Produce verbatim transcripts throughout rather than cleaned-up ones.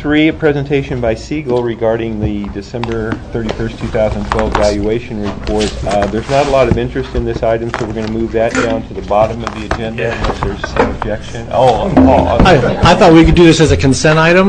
three, a presentation by Siegel regarding the December thirty-first, two thousand twelve valuation report. Uh, there's not a lot of interest in this item, so we're going to move that down to the bottom of the agenda Yeah. unless there's some objection. Oh, Paul. I, I thought we could do this as a consent item.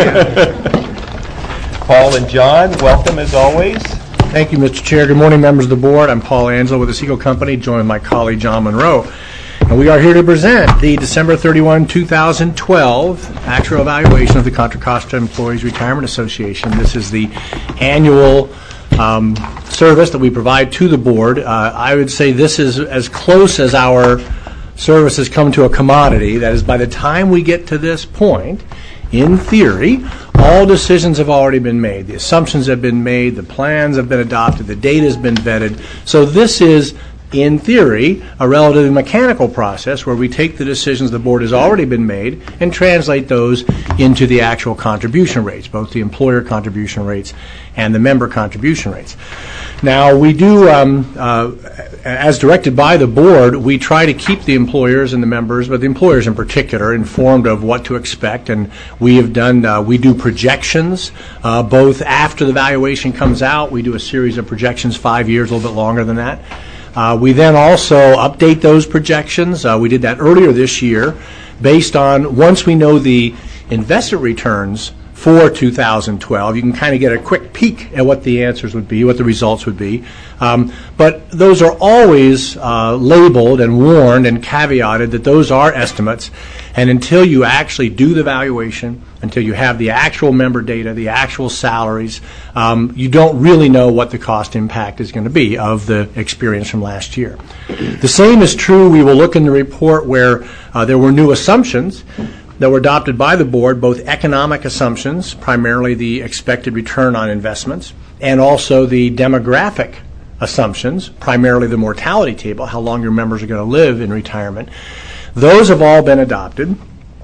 Paul and John, welcome as always. Thank you, Mister Chair. Good morning, members of the board. I'm Paul Angelo with the Siegel Company, joined with my colleague John Monroe. And we are here to present the December thirty-first, two thousand twelve actual evaluation of the Contra Costa Employees Retirement Association. This is the annual um, service that we provide to the board. Uh, I would say this is as close as our services come to a commodity. That is, by the time we get to this point, in theory, all decisions have already been made. The assumptions have been made, the plans have been adopted, the data has been vetted. So this is, in theory, a relatively mechanical process where we take the decisions the board has already been made and translate those into the actual contribution rates, both the employer contribution rates and the member contribution rates. Now, we do, um, uh, as directed by the board, we try to keep the employers and the members, but the employers in particular, informed of what to expect. And we have done, uh, we do projections, uh, both after the valuation comes out. We do a series of projections, five years, a little bit longer than that. Uh, we then also update those projections. Uh, we did that earlier this year based on, once we know the investment returns for two thousand twelve, you can kind of get a quick peek at what the answers would be, what the results would be. Um, but those are always uh, labeled and warned and caveated that those are estimates. And until you actually do the valuation, until you have the actual member data, the actual salaries, um, you don't really know what the cost impact is going to be of the experience from last year. The same is true. We will look in the report where uh, there were new assumptions that were adopted by the board, both economic assumptions, primarily the expected return on investments, and also the demographic assumptions, primarily the mortality table, how long your members are going to live in retirement. Those have all been adopted.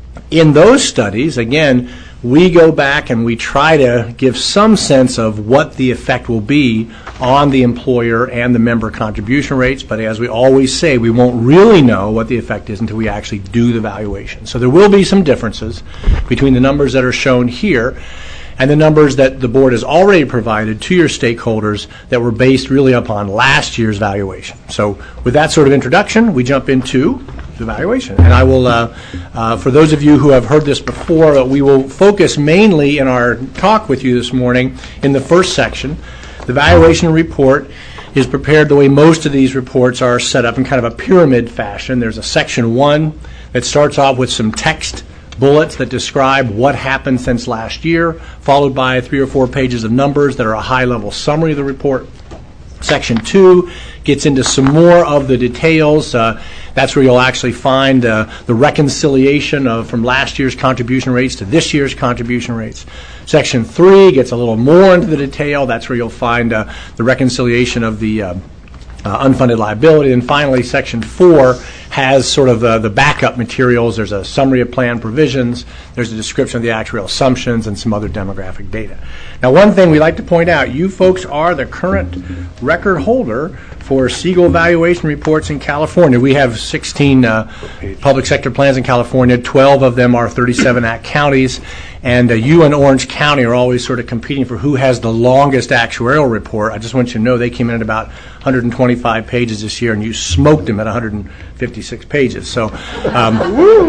In those studies, again, we go back and we try to give some sense of what the effect will be on the employer and the member contribution rates, but as we always say, we won't really know what the effect is until we actually do the valuation. So there will be some differences between the numbers that are shown here and the numbers that the board has already provided to your stakeholders that were based really upon last year's valuation. So with that sort of introduction, we jump into the valuation. And I will, uh, uh, for those of you who have heard this before, uh, we will focus mainly in our talk with you this morning in the first section. The valuation report is prepared the way most of these reports are set up in kind of a pyramid fashion. There's a section one that starts off with some text bullets that describe what happened since last year, followed by three or four pages of numbers that are a high-level summary of the report. Section two gets into some more of the details. Uh, that's where you'll actually find uh, the reconciliation of from last year's contribution rates to this year's contribution rates. Section three gets a little more into the detail. That's where you'll find uh, the reconciliation of the uh, uh, unfunded liability. And finally, section four has sort of uh, the backup materials. There's a summary of plan provisions. There's a description of the actuarial assumptions and some other demographic data. Now, one thing we like to point out, you folks are the current record holder for Siegel evaluation reports in California. We have sixteen uh, public sector plans in California. twelve of them are thirty-seven Act counties. And uh, you and Orange County are always sort of competing for who has the longest actuarial report. I just want you to know they came in at about one hundred twenty-five pages this year, and you smoked them at one hundred fifty-six pages. So, um,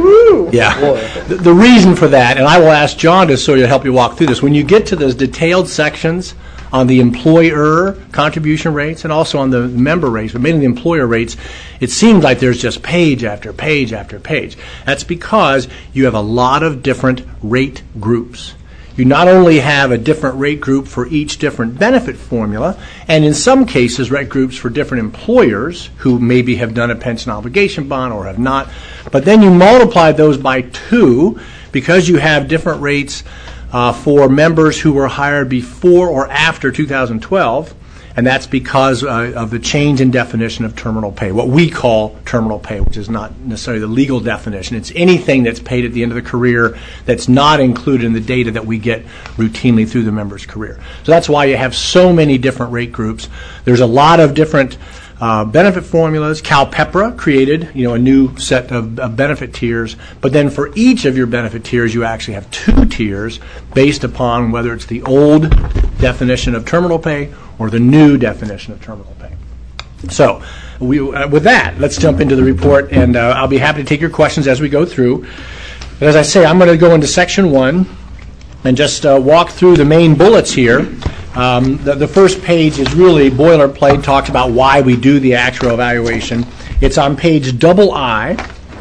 yeah. The, the reason for that, and I will ask John to sort of help you walk through this, when you get to those detailed sections on the employer contribution rates and also on the member rates, but mainly the employer rates, it seems like there's just page after page after page. That's because you have a lot of different rate groups. You not only have a different rate group for each different benefit formula, and in some cases rate groups for different employers who maybe have done a pension obligation bond or have not, but then you multiply those by two because you have different rates Uh, for members who were hired before or after two thousand twelve, and that's because uh, of the change in definition of terminal pay, what we call terminal pay, which is not necessarily the legal definition. It's anything that's paid at the end of the career that's not included in the data that we get routinely through the member's career. So that's why you have so many different rate groups. There's a lot of different uh, benefit formulas. CalPEPRA created, you know, a new set of, of benefit tiers, but then for each of your benefit tiers, you actually have two tiers based upon whether it's the old definition of terminal pay or the new definition of terminal pay. So, we, uh, with that, let's jump into the report, and uh, I'll be happy to take your questions as we go through. But as I say, I'm going to go into section one and just uh, walk through the main bullets here. Um, the, the first page is really boilerplate, talks about why we do the actual evaluation. It's on page double I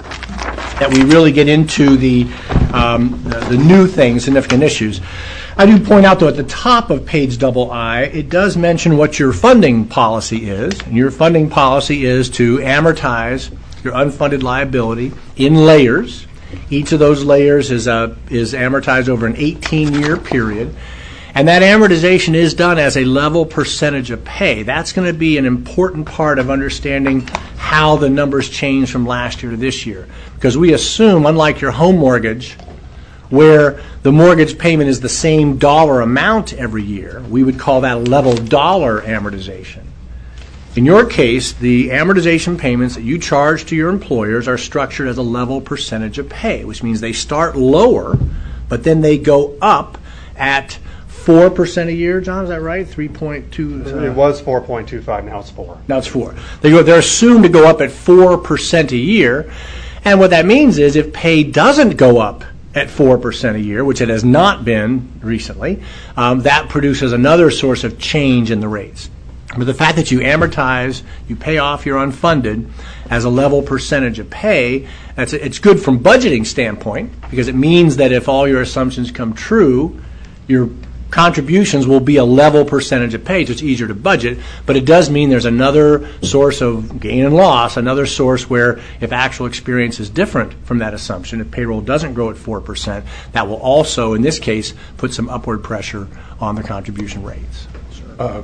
that we really get into the, um, the, the new things, significant issues. I do point out, though, at the top of page double I, it does mention what your funding policy is. And your funding policy is to amortize your unfunded liability in layers. Each of those layers is, uh, is amortized over an eighteen-year period. And that amortization is done as a level percentage of pay. That's going to be an important part of understanding how the numbers change from last year to this year. Because we assume, unlike your home mortgage, where the mortgage payment is the same dollar amount every year, we would call that level dollar amortization. In your case, the amortization payments that you charge to your employers are structured as a level percentage of pay, which means they start lower, but then they go up at four percent a year. John, is that right? three point two? Uh, it was four point two five, now it's four. Now it's four. They go, they're assumed to go up at four percent a year, and what that means is if pay doesn't go up at four percent a year, which it has not been recently, um, that produces another source of change in the rates. But the fact that you amortize, you pay off your unfunded as a level percentage of pay, that's, it's good from budgeting standpoint, because it means that if all your assumptions come true, your contributions will be a level percentage of pay, so it's easier to budget. But it does mean there's another source of gain and loss, another source where if actual experience is different from that assumption, if payroll doesn't grow at four percent, that will also, in this case, put some upward pressure on the contribution rates. Uh,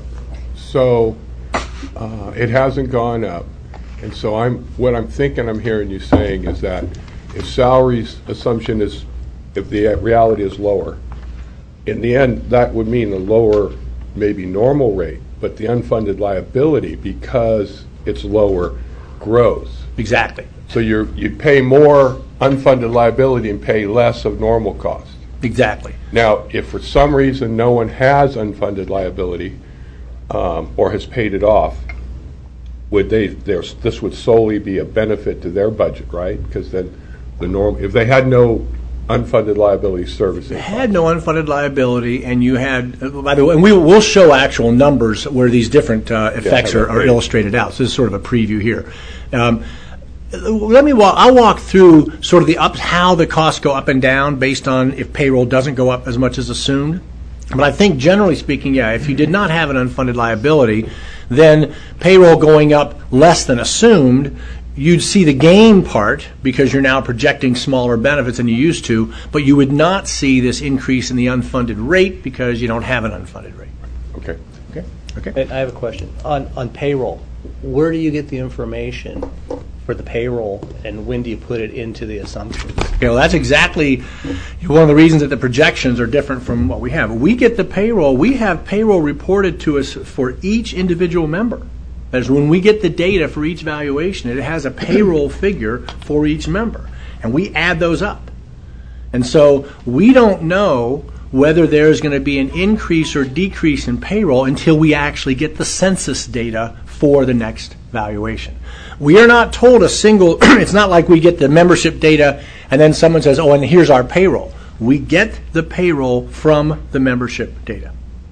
so uh, it hasn't gone up. And so I'm what I'm thinking I'm hearing you saying is that if salaries assumption is, if the reality is lower, in the end, that would mean a lower, maybe normal rate, but the unfunded liability, because it's lower, grows. Exactly. So you're, you pay more unfunded liability and pay less of normal cost. Exactly. Now, if for some reason no one has unfunded liability um, or has paid it off, would they? There's, this would solely be a benefit to their budget, right? Because then the norm, if they had no unfunded liability servicing. Had no unfunded liability, and you had, uh, by the way, and we will show actual numbers where these different uh, effects yeah, are, are illustrated out. So this is sort of a preview here. Um, let me walk. I'll walk through sort of the up, how the costs go up and down based on if payroll doesn't go up as much as assumed. But I think generally speaking, yeah, if you did not have an unfunded liability, then payroll going up less than assumed, you'd see the gain part because you're now projecting smaller benefits than you used to, but you would not see this increase in the unfunded rate because you don't have an unfunded rate. Okay. Okay. Okay. And I have a question. On on payroll, where do you get the information for the payroll, and when do you put it into the assumptions? Okay, well, that's exactly one of the reasons that the projections are different from what we have. We get the payroll. We have payroll reported to us for each individual member. That is, when we get the data for each valuation, it has a payroll figure for each member, and we add those up. And so we don't know whether there's going to be an increase or decrease in payroll until we actually get the census data for the next valuation. We are not told a single, it's not like we get the membership data and then someone says, oh, and here's our payroll. We get the payroll from the membership data.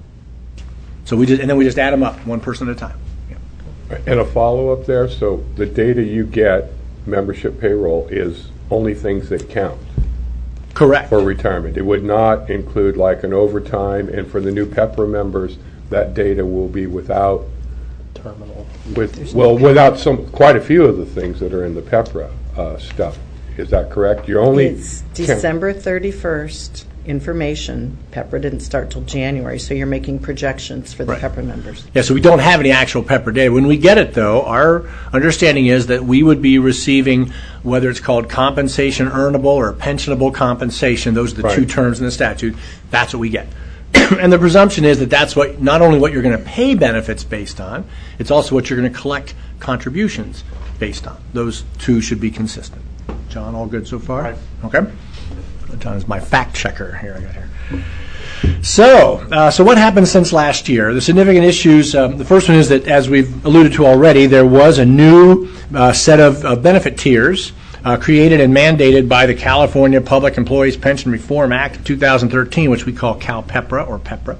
So we just, and then we just add them up, one person at a time. And a follow-up there, so the data you get, membership payroll, is only things that count. Correct. For retirement. It would not include like an overtime, and for the new PEPRA members, that data will be without Terminal. With well, without some quite a few of the things that are in the PEPRA uh, stuff. Is that correct? You're only It's December thirty-first information. PEPRA didn't start till January, so you're making projections for the Right. PEPRA members. Yeah, so we don't have any actual PEPRA data. When we get it, though, our understanding is that we would be receiving, whether it's called compensation earnable or pensionable compensation, those are the Right. two terms in the statute, that's what we get. And the presumption is that that's what, not only what you're going to pay benefits based on, it's also what you're going to collect contributions based on. Those two should be consistent. John, all good so far? Right. Okay. John is my fact checker here. I got here. So, uh, so what happened since last year? The significant issues, um, the first one is that, as we've alluded to already, there was a new uh, set of uh, benefit tiers uh, created and mandated by the California Public Employees Pension Reform Act of two thousand thirteen, which we call CalPEPRA or PEPRA.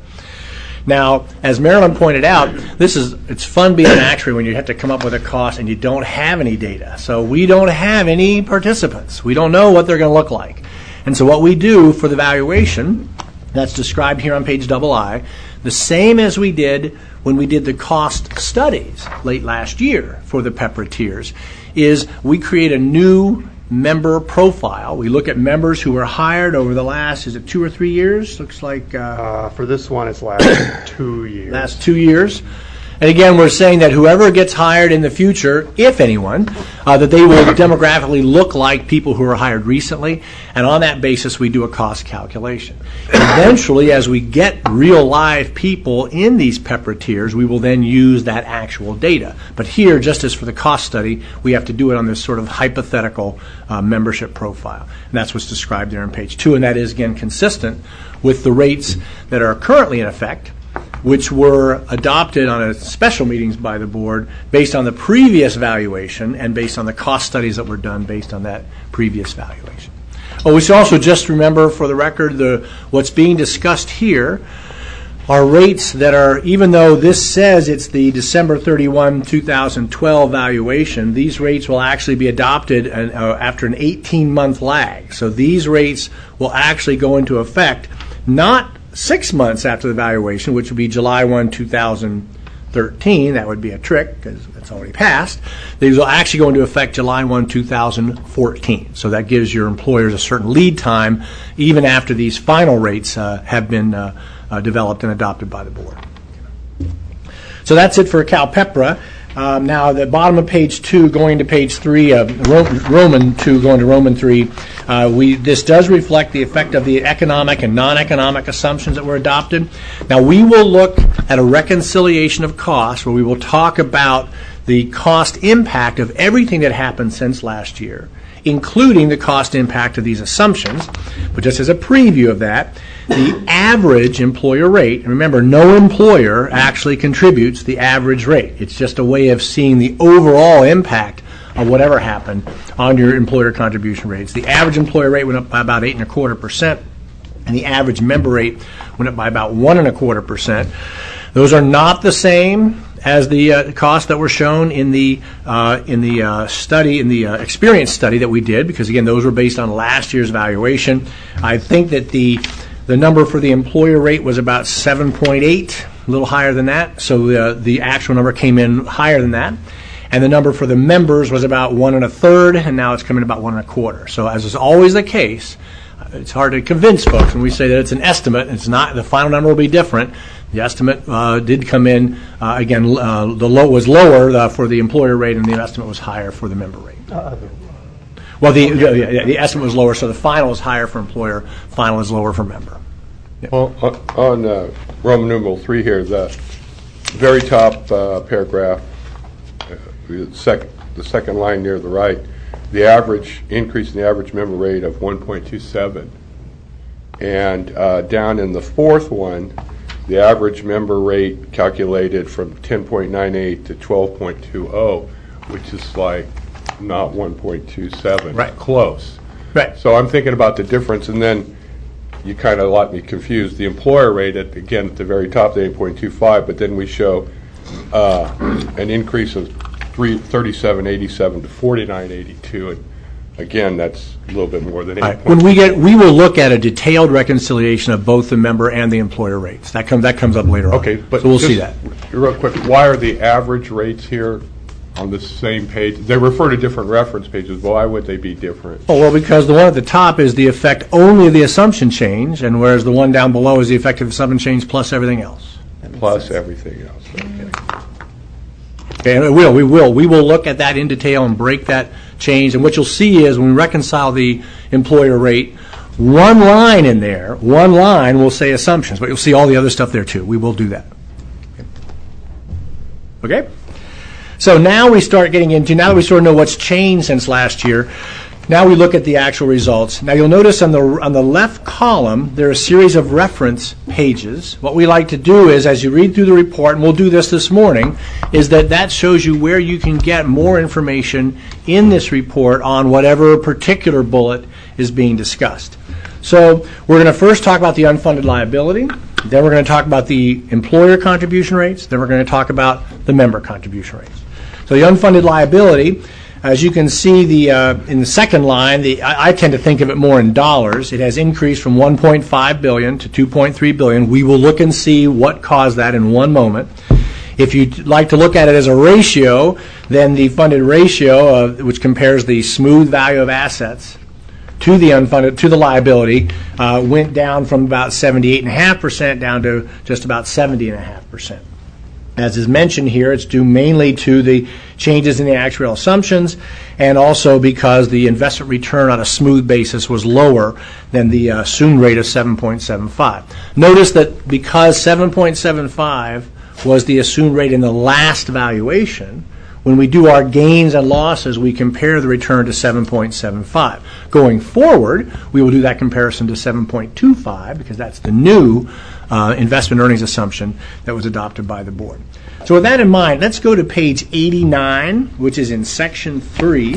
Now, as Marilyn pointed out, this is it's fun being an actuary when you have to come up with a cost and you don't have any data. So we don't have any participants. We don't know what they're going to look like. And so what we do for the valuation, that's described here on page double I, the same as we did when we did the cost studies late last year for the PEPRA tiers, is we create a new member profile. We look at members who were hired over the last, is it two or three years? Looks like... Uh, Uh, for this one, it's last two years. last two years. And again, we're saying that whoever gets hired in the future, if anyone, uh, that they will demographically look like people who were hired recently, and on that basis we do a cost calculation. Eventually, as we get real live people in these PEPRA tiers, we will then use that actual data. But here, just as for the cost study, we have to do it on this sort of hypothetical uh, membership profile. And that's what's described there on page two, and that is, again, consistent with the rates that are currently in effect, which were adopted on a special meetings by the board based on the previous valuation and based on the cost studies that were done based on that previous valuation. Oh, we should also just remember, for the record, the what's being discussed here are rates that are, even though this says it's the December thirty-first, two thousand twelve valuation, these rates will actually be adopted an, uh, after an eighteen-month lag. So these rates will actually go into effect not six months after the valuation, which would be July first, two thousand thirteen. That would be a trick because it's already passed. These will actually go into effect July first, two thousand fourteen. So that gives your employers a certain lead time even after these final rates uh, have been uh, uh, developed and adopted by the board. So that's it for CalPEPRA. Um, now, the bottom of page two, going to page three, uh, Roman two, going to Roman three, uh, we this does reflect the effect of the economic and non-economic assumptions that were adopted. Now, we will look at a reconciliation of costs where we will talk about the cost impact of everything that happened since last year, including the cost impact of these assumptions. But just as a preview of that, the average employer rate, and remember, no employer actually contributes the average rate. It's just a way of seeing the overall impact of whatever happened on your employer contribution rates. The average employer rate went up by about eight and a quarter percent, and the average member rate went up by about one and a quarter percent. Those are not the same as the uh, costs that were shown in the uh, in the uh, study, in the uh, experience study that we did, because again, those were based on last year's valuation. I think that the the number for the employer rate was about seven point eight, a little higher than that. So the the actual number came in higher than that, and the number for the members was about one and a third, and now it's coming about one and a quarter. So as is always the case, it's hard to convince folks when we say that it's an estimate. It's not. The final number will be different. The estimate uh, did come in, uh, again, uh, the low was lower uh, for the employer rate, and the estimate was higher for the member rate. Uh, Well, the, the, the estimate was lower, so the final is higher for employer, final is lower for member. Yeah. Well, on- on uh, Roman numeral three here, the very top uh, paragraph, uh, the second, the second line near the right, the average increase in the average member rate of one point two seven. And uh, down in the fourth one, the average member rate calculated from ten point nine eight to twelve point two zero, which is like not one point two seven. Right. Close. Right. So I'm thinking about the difference, and then you kind of got me confused. The employer rate, at, again, at the very top, the eight point two five, but then we show uh, an increase of three, thirty-seven eighty-seven to forty-nine eighty-two, and again, that's a little bit more than eight. Right. When we get, we will look at a detailed reconciliation of both the member and the employer rates. That comes that comes up later on. Okay, but so we'll just see that. Real quick, why are the average rates here on the same page? They refer to different reference pages. Why would they be different? Oh, well, because the one at the top is the effect only of the assumption change, and whereas the one down below is the effect of the assumption change plus everything else. Plus everything else. Okay. Okay, and we will, we will, we will look at that in detail and break that change. And what you'll see is when we reconcile the employer rate, one line in there, one line will say assumptions, but you'll see all the other stuff there too. We will do that. Okay? So now we start getting into, now that we sort of know what's changed since last year, now we look at the actual results. Now you'll notice on the on the left column, there are a series of reference pages. What we like to do is, as you read through the report, and we'll do this this morning, is that that shows you where you can get more information in this report on whatever particular bullet is being discussed. So we're going to first talk about the unfunded liability. Then we're going to talk about the employer contribution rates. Then we're going to talk about the member contribution rates. So the unfunded liability, as you can see the uh, in the second line, the, I, I tend to think of it more in dollars. It has increased from one point five billion dollars to two point three billion dollars. We will look and see what caused that in one moment. If you'd like to look at it as a ratio, then the funded ratio, uh, which compares the smooth value of assets to the unfunded, to the liability, uh, went down from about seventy-eight point five percent down to just about seventy point five percent. As is mentioned here, it's due mainly to the changes in the actuarial assumptions and also because the investment return on a smooth basis was lower than the uh, assumed rate of seven point seven five. Notice that because seven point seven five was the assumed rate in the last valuation, when we do our gains and losses, we compare the return to seven point seven five. Going forward, we will do that comparison to seven point two five because that's the new uh, investment earnings assumption that was adopted by the board. So with that in mind, let's go to page eighty-nine, which is in section three.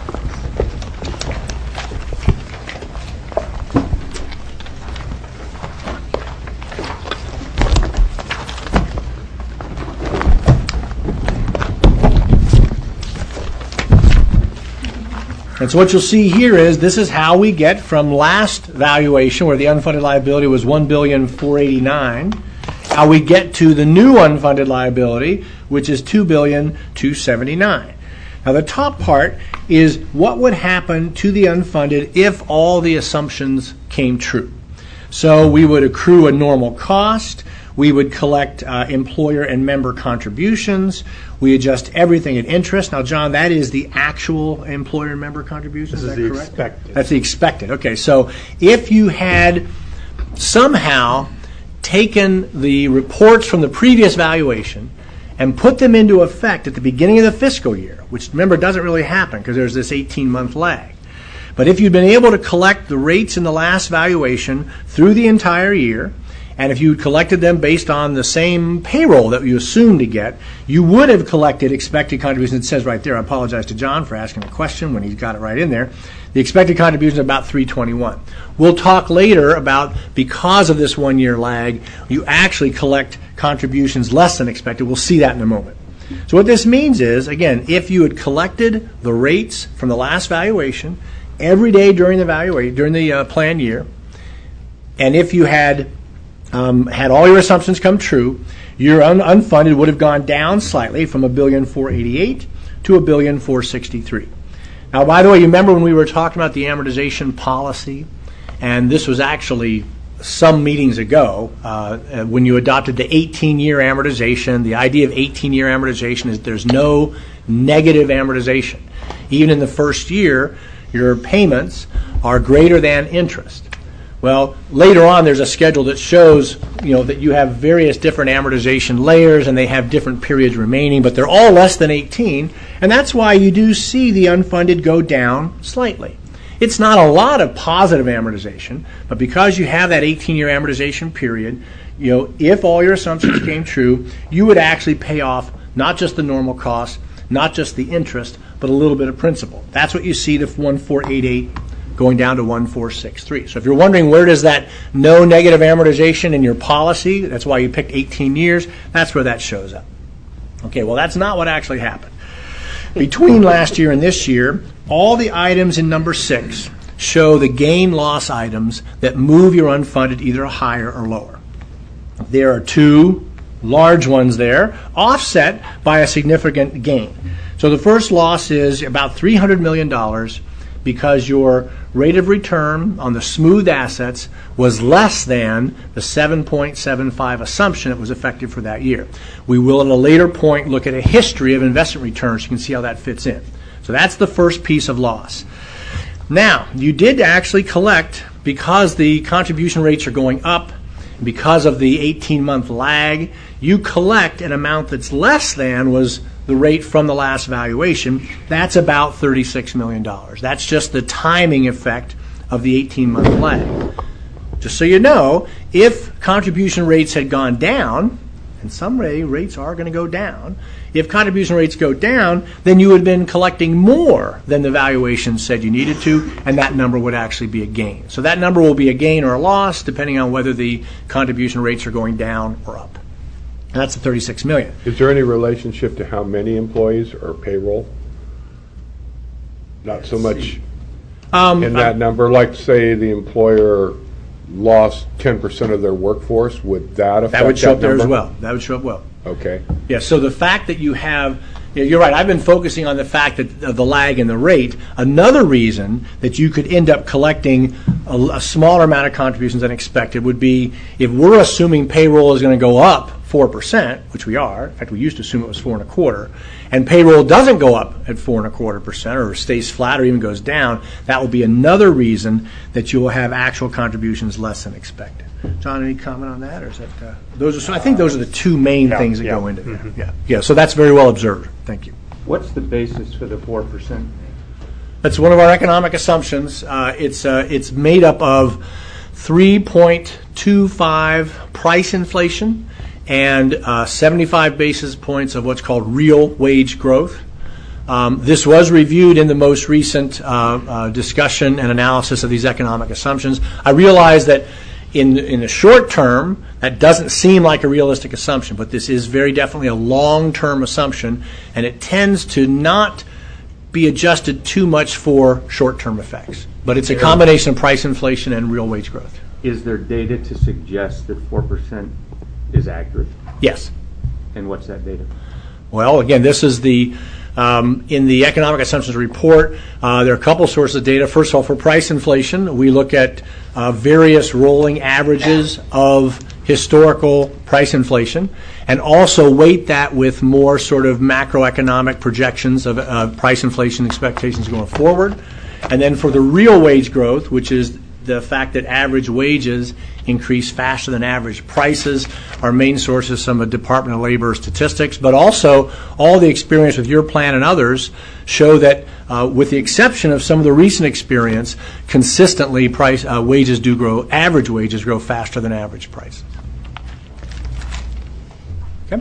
And so what you'll see here is this is how we get from last valuation, where the unfunded liability was one billion four hundred eighty-nine thousand dollars, how we get to the new unfunded liability, which is two billion two hundred seventy-nine thousand dollars. Now the top part is what would happen to the unfunded if all the assumptions came true. So we would accrue a normal cost. We would collect uh, employer and member contributions. We adjust everything at interest. Now, John, that is the actual employer and member contribution. This is is that the correct? expected. That's the expected. Okay, so if you had somehow taken the reports from the previous valuation and put them into effect at the beginning of the fiscal year, which, remember, doesn't really happen because there's this eighteen-month lag. But if you'd been able to collect the rates in the last valuation through the entire year, and if you collected them based on the same payroll that you assumed to get, you would have collected expected contributions. It says right there, I apologize to John for asking a question when he's got it right in there. The expected contribution is about three twenty-one. We'll talk later about, because of this one-year lag, you actually collect contributions less than expected. We'll see that in a moment. So what this means is, again, if you had collected the rates from the last valuation every day during the valuation, during the uh, plan year, and if you had Um, had all your assumptions come true, your un- unfunded would have gone down slightly from one billion four hundred eighty-eight to one billion four hundred sixty-three. Now, by the way, you remember when we were talking about the amortization policy, and this was actually some meetings ago, uh, when you adopted the eighteen-year amortization. The idea of eighteen-year amortization is there's no negative amortization. Even in the first year, your payments are greater than interest. Well, later on, there's a schedule that shows, you know, that you have various different amortization layers, and they have different periods remaining, but they're all less than eighteen, and that's why you do see the unfunded go down slightly. It's not a lot of positive amortization, but because you have that eighteen-year amortization period, you know, if all your assumptions came true, you would actually pay off not just the normal cost, not just the interest, but a little bit of principal. That's what you see the one billion four hundred eighty-eight going down to one billion four hundred sixty-three. So if you're wondering where does that no negative amortization in your policy, that's why you picked eighteen years, that's where that shows up. Okay, well, that's not what actually happened. Between last year and this year, all the items in number six show the gain-loss items that move your unfunded either higher or lower. There are two large ones there, offset by a significant gain. So the first loss is about three hundred million dollars because your rate of return on the smooth assets was less than the seven point seven five assumption that was effective for that year. We will at a later point look at a history of investment returns. You can see how that fits in. So that's the first piece of loss. Now, you did actually collect because the contribution rates are going up, because of the eighteen-month lag, you collect an amount that's less than was the rate from the last valuation. That's about thirty-six million dollars. That's just the timing effect of the eighteen-month lag. Just so you know, if contribution rates had gone down, and some rates are going to go down, if contribution rates go down, then you would have been collecting more than the valuation said you needed to, and that number would actually be a gain. So that number will be a gain or a loss depending on whether the contribution rates are going down or up. And that's the thirty-six million dollars. Is there any relationship to how many employees or payroll? Not so much Um, in that number. Like, say, the employer lost ten percent of their workforce, would that affect that That would show up there as number? well. That would show up well. Okay. Yeah, so the fact that you have, you know, you're right, I've been focusing on the fact that of the lag in the rate. Another reason that you could end up collecting a, a smaller amount of contributions than expected would be if we're assuming payroll is going to go up four percent, which we are. In fact, we used to assume it was four and a quarter, and payroll doesn't go up at four and a quarter percent or stays flat or even goes down. That will be another reason that you will have actual contributions less than expected. John, any comment on that, or is that uh, those are? So I think those are the two main Yeah, things that yeah. go into that. Yeah, yeah. So that's very well observed. Thank you. What's the basis for the four percent? That's one of our economic assumptions. Uh, it's uh, it's made up of three point two five price inflation and uh, seventy-five basis points of what's called real wage growth. Um, this was reviewed in the most recent uh, uh, discussion and analysis of these economic assumptions. I realize that in in the short term, that doesn't seem like a realistic assumption, but this is very definitely a long-term assumption, and it tends to not be adjusted too much for short-term effects. But it's a combination of price inflation and real wage growth. Is there data to suggest that four percent is accurate? Yes. And what's that data? Well, again, this is the, um, in the economic assumptions report, uh, there are a couple sources of data. First of all, for price inflation, we look at uh, various rolling averages of historical price inflation and also weight that with more sort of macroeconomic projections of uh, price inflation expectations going forward. And then for the real wage growth, which is the fact that average wages increase faster than average prices. Our main source is some of Department of Labor statistics, but also all the experience with your plan and others show that, uh, with the exception of some of the recent experience, consistently price uh, wages do grow, average wages grow faster than average prices. Okay.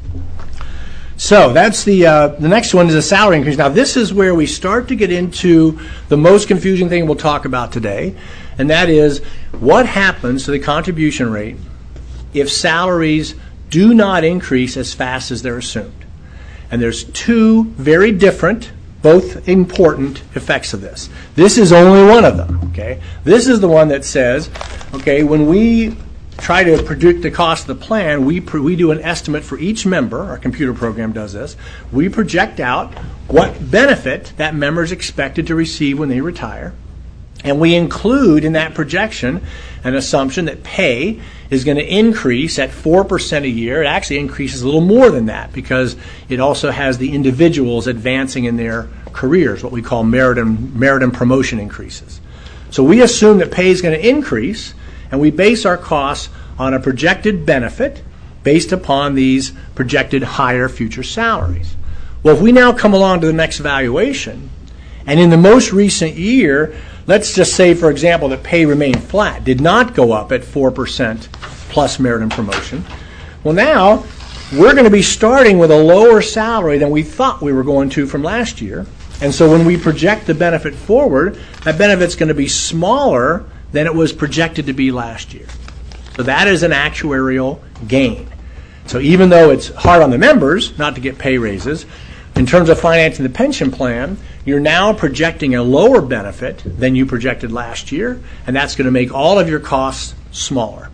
So that's the uh, the next one is a salary increase. Now this is where we start to get into the most confusing thing we'll talk about today, and that is what happens to the contribution rate if salaries do not increase as fast as they're assumed. And there's two very different, both important effects of this. This is only one of them. Okay, this is the one that says, okay, when we try to predict the cost of the plan, we pr- we do an estimate for each member. Our computer program does this. We project out what benefit that member is expected to receive when they retire, and we include in that projection an assumption that pay is going to increase at four percent a year. It actually increases a little more than that because it also has the individuals advancing in their careers, what we call merit and, merit and promotion increases. So we assume that pay is going to increase, and we base our costs on a projected benefit based upon these projected higher future salaries. Well, if we now come along to the next valuation, and in the most recent year, let's just say, for example, that pay remained flat, did not go up at four percent plus merit and promotion. Well, now we're going to be starting with a lower salary than we thought we were going to from last year. And so when we project the benefit forward, that benefit's going to be smaller than it was projected to be last year. So that is an actuarial gain. So even though it's hard on the members not to get pay raises, in terms of financing the pension plan, you're now projecting a lower benefit than you projected last year, and that's going to make all of your costs smaller.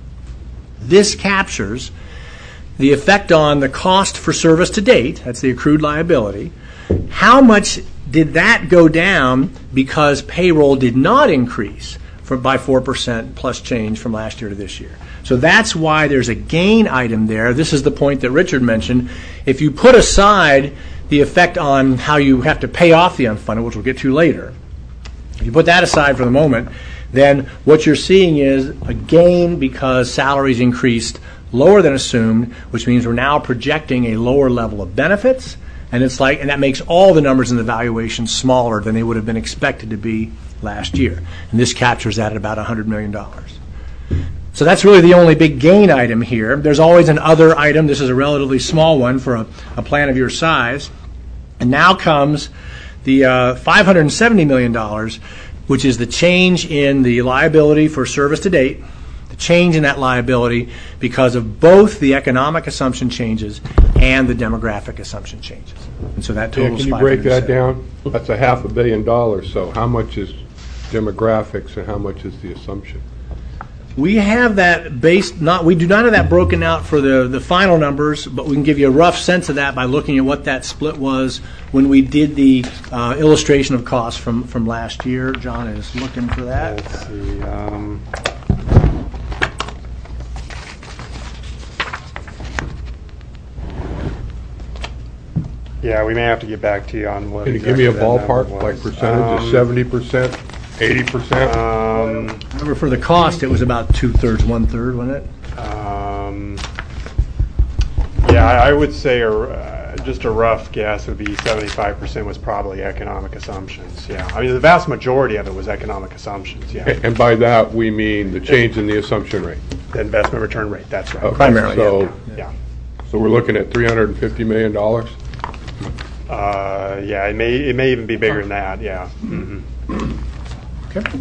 This captures the effect on the cost for service to date, that's the accrued liability. How much did that go down because payroll did not increase for, by four percent plus change from last year to this year? So that's why there's a gain item there. This is the point that Richard mentioned. If you put aside the effect on how you have to pay off the unfunded, which we'll get to later, if you put that aside for the moment, then what you're seeing is a gain because salaries increased lower than assumed, which means we're now projecting a lower level of benefits, and it's like, and that makes all the numbers in the valuation smaller than they would have been expected to be last year. And this captures that at about one hundred million dollars. So that's really the only big gain item here. There's always an other item. This is a relatively small one for a, a plan of your size. And now comes the uh, five hundred seventy million dollars, which is the change in the liability for service to date, the change in that liability because of both the economic assumption changes and the demographic assumption changes. And so that Yeah, totals can you break that five hundred seventy. down? That's a half a billion dollars, so how much is demographics and how much is the assumption? We have that based, not, we do not have that broken out for the, the final numbers, but we can give you a rough sense of that by looking at what that split was when we did the uh, illustration of costs from, from last year. John is looking for that. Let's see. Um, yeah, we may have to get back to you on what. Can you give me a exactly that ballpark, number like was. percentage, Um, is seventy percent, eighty percent? Um, Remember, for the cost, it was about two-thirds, one-third, wasn't it? um, yeah, I I would say, a, uh, just a rough guess would be seventy-five percent was probably economic assumptions, yeah. I mean, the vast majority of it was economic assumptions, yeah. And by that, we mean the change in the assumption rate. The investment return rate, that's right. Okay, Primarily, So, Yeah. so we're looking at three hundred fifty million dollars? Uh, yeah, it may, it may even be bigger than that, yeah. Mhm. Okay.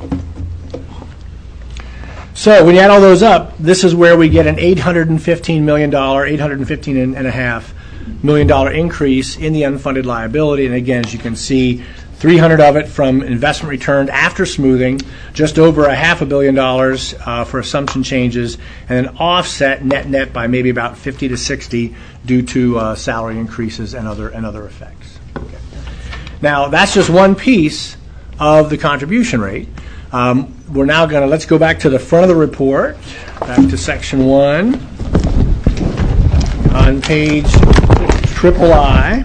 So when you add all those up, this is where we get an eight hundred fifteen million dollars, eight hundred fifteen and a half million dollar increase in the unfunded liability. And again, as you can see, three hundred of it from investment returns after smoothing, just over a half a billion dollars uh, for assumption changes, and then offset net net by maybe about fifty to sixty due to uh, salary increases and other and other effects. Okay. Now that's just one piece of the contribution rate. Um, we're now going to, let's go back to the front of the report, back to section one, on page triple I.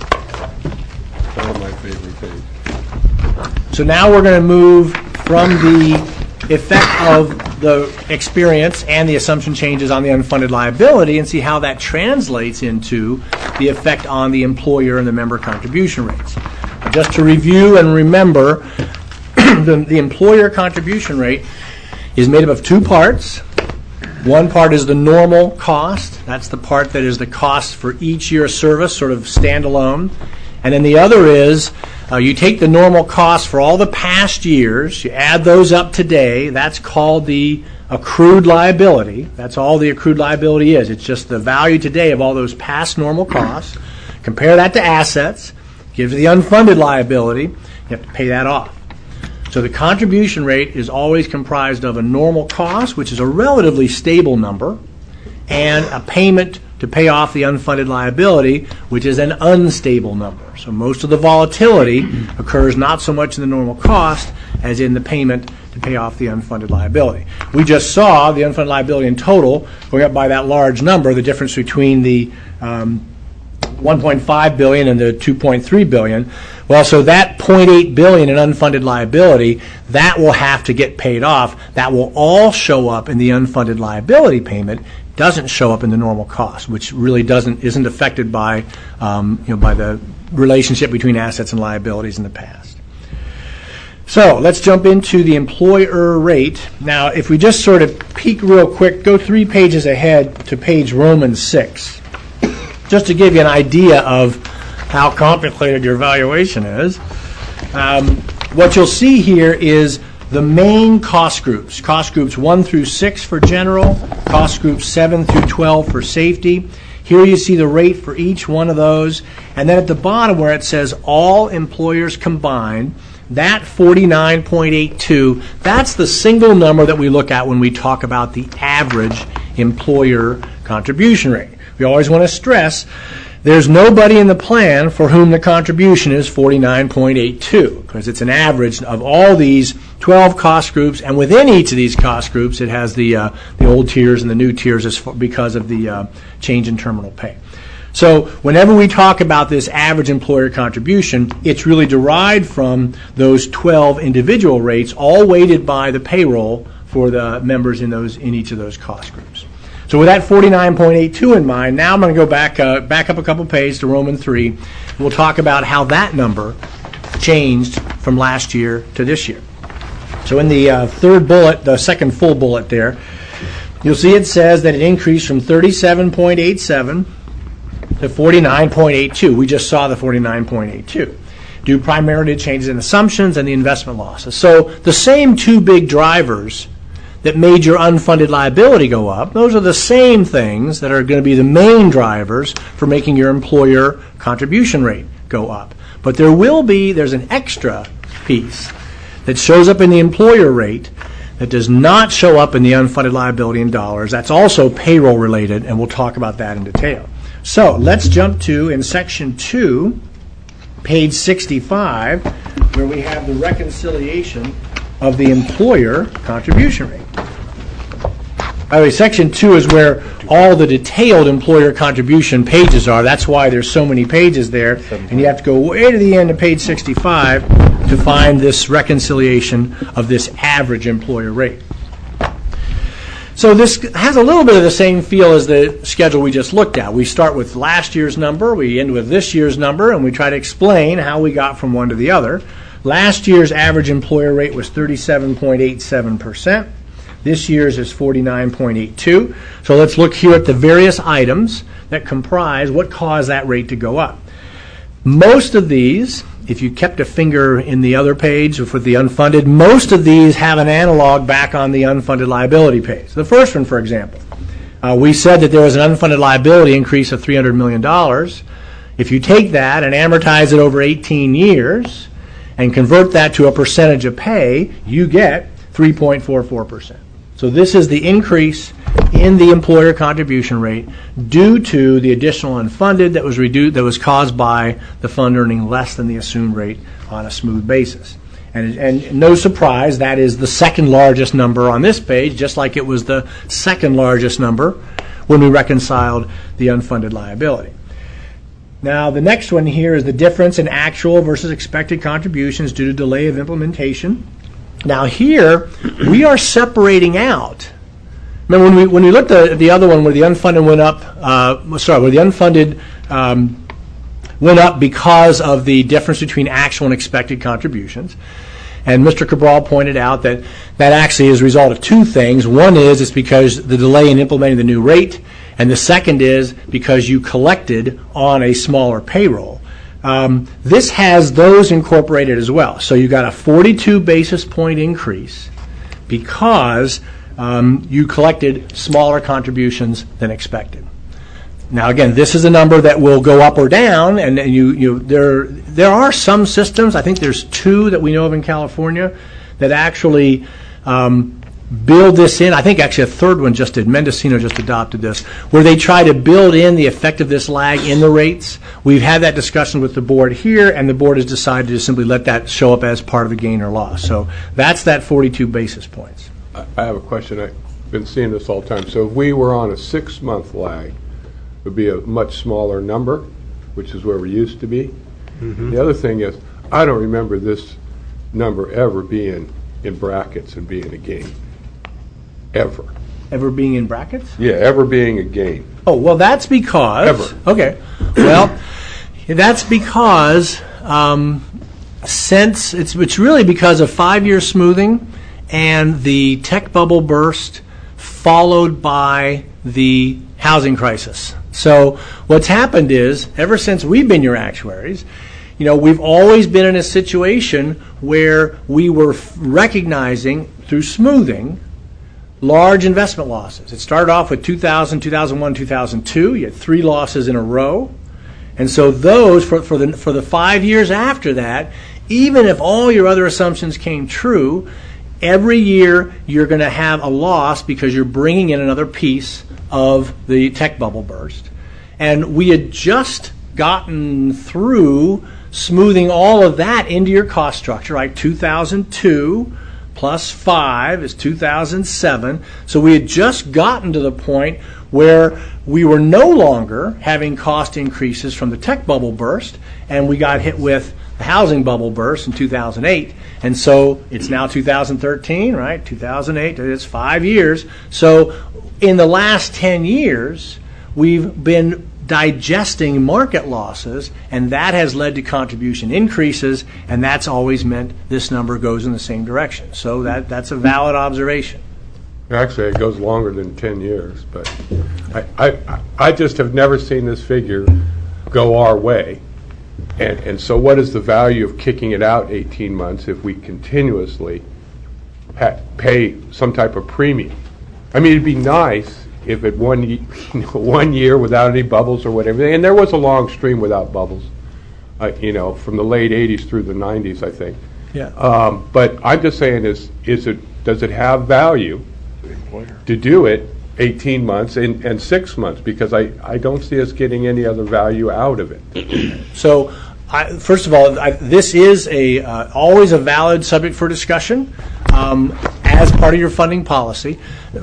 One of my favorite things. So now we're going to move from the effect of the experience and the assumption changes on the unfunded liability and see how that translates into the effect on the employer and the member contribution rates. Just to review and remember, the, the employer contribution rate is made up of two parts. One part is the normal cost. That's the part that is the cost for each year of service, sort of standalone. And then the other is uh, you take the normal cost for all the past years, you add those up today. That's called the accrued liability. That's all the accrued liability is. It's just the value today of all those past normal costs. Compare that to assets. Gives the unfunded liability. You have to pay that off. So the contribution rate is always comprised of a normal cost, which is a relatively stable number, and a payment to pay off the unfunded liability, which is an unstable number. So most of the volatility occurs not so much in the normal cost as in the payment to pay off the unfunded liability. We just saw the unfunded liability in total going up by that large number, the difference between the um, one point five billion dollars and the two point three billion dollars. Well, so that zero point eight billion dollars in unfunded liability, that will have to get paid off. That will all show up in the unfunded liability payment. Doesn't show up in the normal cost, which really doesn't isn't affected by um, you know by the relationship between assets and liabilities in the past. So let's jump into the employer rate. Now, if we just sort of peek real quick, go three pages ahead to page Roman six, just to give you an idea of how complicated your valuation is. Um, what you'll see here is the main cost groups, cost groups one through six for general, cost groups seven through twelve for safety. Here you see the rate for each one of those. And then at the bottom where it says all employers combined, that forty-nine point eight two, that's the single number that we look at when we talk about the average employer contribution rate. We always want to stress there's nobody in the plan for whom the contribution is forty-nine point eight two, because it's an average of all these twelve cost groups, and within each of these cost groups it has the uh, the old tiers and the new tiers as far, because of the uh, change in terminal pay. So whenever we talk about this average employer contribution, it's really derived from those twelve individual rates, all weighted by the payroll for the members in those in each of those cost groups. So with that forty-nine point eight two in mind, now I'm going to go back uh, back up a couple pages to Roman three. We'll talk about how that number changed from last year to this year. So in the uh, third bullet, the second full bullet there, you'll see it says that it increased from thirty-seven point eight seven to forty-nine point eight two. We just saw the forty-nine point eight two, due primarily to changes in assumptions and the investment losses. So the same two big drivers that made your unfunded liability go up, those are the same things that are going to be the main drivers for making your employer contribution rate go up. But there will be, there's an extra piece that shows up in the employer rate that does not show up in the unfunded liability in dollars. That's also payroll related, and we'll talk about that in detail. So let's jump to, in section two, page sixty-five, where we have the reconciliation of the employer contribution rate. By the way, section two is where all the detailed employer contribution pages are. That's why there's so many pages there, and you have to go way to the end of page sixty-five to find this reconciliation of this average employer rate. So this has a little bit of the same feel as the schedule we just looked at. We start with last year's number, we end with this year's number, and we try to explain how we got from one to the other. Last year's average employer rate was thirty-seven point eight seven percent. This year's is forty-nine point eight two. So let's look here at the various items that comprise what caused that rate to go up. Most of these, if you kept a finger in the other page for the unfunded, most of these have an analog back on the unfunded liability page. The first one, for example, uh, we said that there was an unfunded liability increase of three hundred million dollars. If you take that and amortize it over eighteen years and convert that to a percentage of pay, you get three point four four percent. So this is the increase in the employer contribution rate due to the additional unfunded that was reduced, that was caused by the fund earning less than the assumed rate on a smooth basis. And, and no surprise, that is the second largest number on this page, just like it was the second largest number when we reconciled the unfunded liability. Now, the next one here is the difference in actual versus expected contributions due to delay of implementation. Now here, we are separating out. Remember when we when we looked at the other one where the unfunded went up, uh, sorry, where the unfunded um, went up because of the difference between actual and expected contributions. And Mister Cabral pointed out that that actually is a result of two things. One is it's because the delay in implementing the new rate, and the second is because you collected on a smaller payroll. Um, this has those incorporated as well. So you got a forty-two basis point increase because um, you collected smaller contributions than expected. Now again, this is a number that will go up or down, and you, you there there are some systems. I think there's two that we know of in California that actually um, build this in. I think actually a third one just did. Mendocino just adopted this, where they try to build in the effect of this lag in the rates. We've had that discussion with the board here, and the board has decided to simply let that show up as part of the gain or loss. So that's that forty-two basis points. I have a question. I've been seeing this all the time. So if we were on a six-month lag, it would be a much smaller number, which is where we used to be. Mm-hmm. The other thing is, I don't remember this number ever being in brackets and being a gain. Ever. Ever being in brackets? Yeah, ever being a gain. Oh, well, that's because... Ever. Okay. Well, that's because um, since... It's, it's really because of five-year smoothing and the tech bubble burst followed by the housing crisis. So what's happened is, ever since we've been your actuaries, you know, we've always been in a situation where we were recognizing through smoothing large investment losses. It started off with two thousand, two thousand one, two thousand two. You had three losses in a row. And so those, for, for, the, for the five years after that, even if all your other assumptions came true, every year you're going to have a loss because you're bringing in another piece of the tech bubble burst. And we had just gotten through smoothing all of that into your cost structure, like two thousand two plus five is two thousand seven. So we had just gotten to the point where we were no longer having cost increases from the tech bubble burst, and we got hit with the housing bubble burst in two thousand eight. And so it's now two thousand thirteen, right? two thousand eight, it's five years. So in the last ten years, we've been digesting market losses, and that has led to contribution increases, and that's always meant this number goes in the same direction. So that, that's a valid observation. Actually, it goes longer than ten years, but I, I, I just have never seen this figure go our way. And, and so what is the value of kicking it out eighteen months if we continuously ha- pay some type of premium? I mean, it'd be nice if it one, ye- you know, one year without any bubbles or whatever, and there was a long stream without bubbles, uh, you know, from the late eighties through the nineties, I think. Yeah. Um, but I'm just saying, is is it does it have value to do it eighteen months and, and six months? Because I, I don't see us getting any other value out of it. So, I, first of all, I, this is a uh, always a valid subject for discussion um, as part of your funding policy.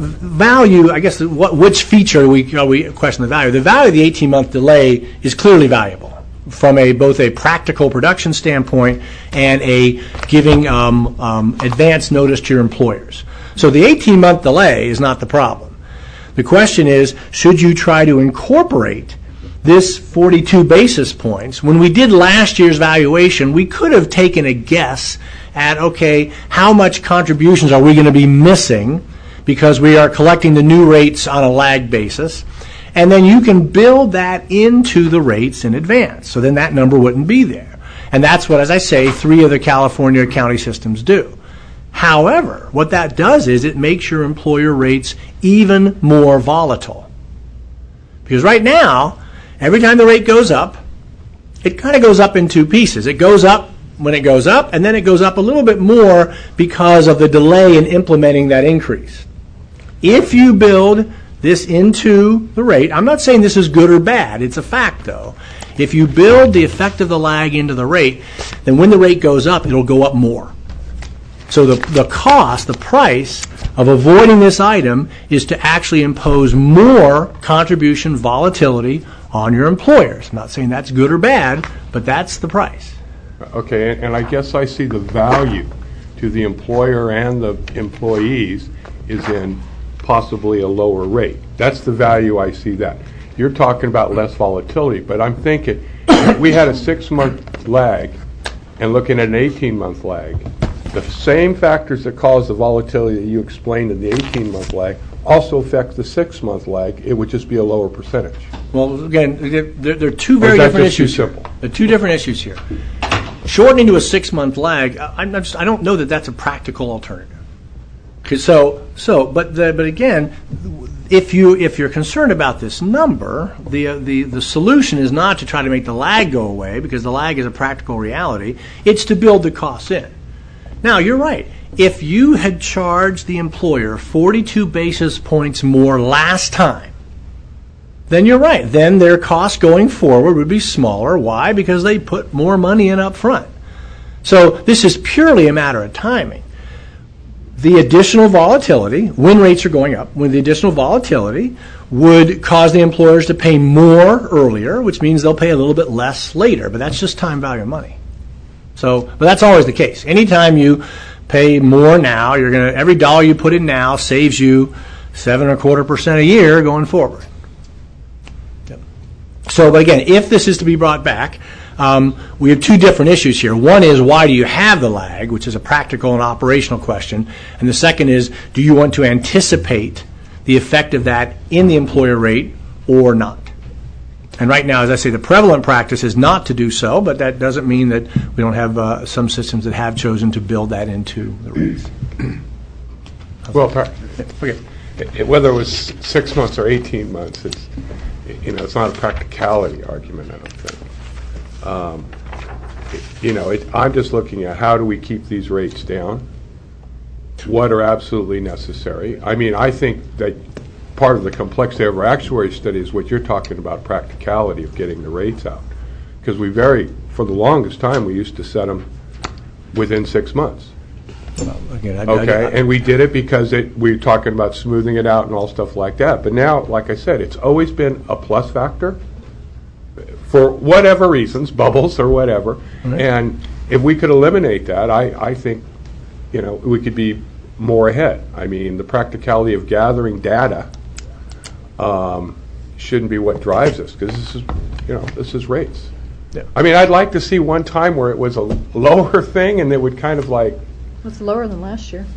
Value, I guess, what which feature are we are we question the value? The value of the eighteen-month delay is clearly valuable from a both a practical production standpoint and a giving um, um, advance notice to your employers. So the eighteen-month delay is not the problem. The question is, should you try to incorporate this forty-two basis points? When we did last year's valuation, we could have taken a guess at, okay, how much contributions are we going to be missing because we are collecting the new rates on a lag basis. And then you can build that into the rates in advance. So then that number wouldn't be there. And that's what, as I say, three of the California county systems do. However, what that does is it makes your employer rates even more volatile. Because right now, every time the rate goes up, it kind of goes up in two pieces. It goes up when it goes up, and then it goes up a little bit more because of the delay in implementing that increase. If you build this into the rate, I'm not saying this is good or bad, it's a fact though. If you build the effect of the lag into the rate, then when the rate goes up, it'll go up more. So the, the cost, the price of avoiding this item is to actually impose more contribution volatility on your employers. I'm not saying that's good or bad, but that's the price. Okay, and, and I guess I see the value to the employer and the employees is in possibly a lower rate. That's the value I see that. You're talking about less volatility, but I'm thinking if we had a six-month lag and looking at an eighteen-month lag, the same factors that cause the volatility that you explained in the eighteen-month lag also affect the six-month lag. It would just be a lower percentage. Well, again, there, there are two very Or is that different just too issues here. simple? There are two different issues here. Shortening to a six-month lag, I'm not just, I don't know that that's a practical alternative. 'Cause So, so, but the, but again, if you if you're concerned about this number, the uh, the the solution is not to try to make the lag go away, because the lag is a practical reality. It's to build the costs in. Now, you're right. If you had charged the employer forty-two basis points more last time, then you're right. Then their costs going forward would be smaller. Why? Because they put more money in up front. So this is purely a matter of timing. The additional volatility, when rates are going up, when the additional volatility would cause the employers to pay more earlier, which means they'll pay a little bit less later. But that's just time value of money. So, but that's always the case. Anytime you pay more now, you're going to, every dollar you put in now saves you seven and a quarter percent a year going forward. Yep. So, but again, if this is to be brought back, um, we have two different issues here. One is, why do you have the lag, which is a practical and operational question. And the second is, do you want to anticipate the effect of that in the employer rate or not? And right now, as I say, the prevalent practice is not to do so, but that doesn't mean that we don't have uh, some systems that have chosen to build that into the rates. Well, Okay. it- whether it was six months or eighteen months, it's, you know, it's not a practicality argument, I don't think. Um, you know, it, I'm just looking at how do we keep these rates down? What are absolutely necessary? I mean, I think that part of the complexity of our actuary study is what you're talking about, practicality of getting the rates out. Because we very, for the longest time, we used to set them within six months. Again, I- I- Okay, I- and we did it because it, we were talking about smoothing it out and all stuff like that. But now, like I said, it's always been a plus factor for whatever reasons, bubbles or whatever. And if we could eliminate that, I, I think, you know, we could be more ahead. I mean, the practicality of gathering data um, shouldn't be what drives us, because this is, you know, this is rates. Yeah. I mean, I'd like to see one time where it was a lower thing and it would kind of like, It's lower than last year.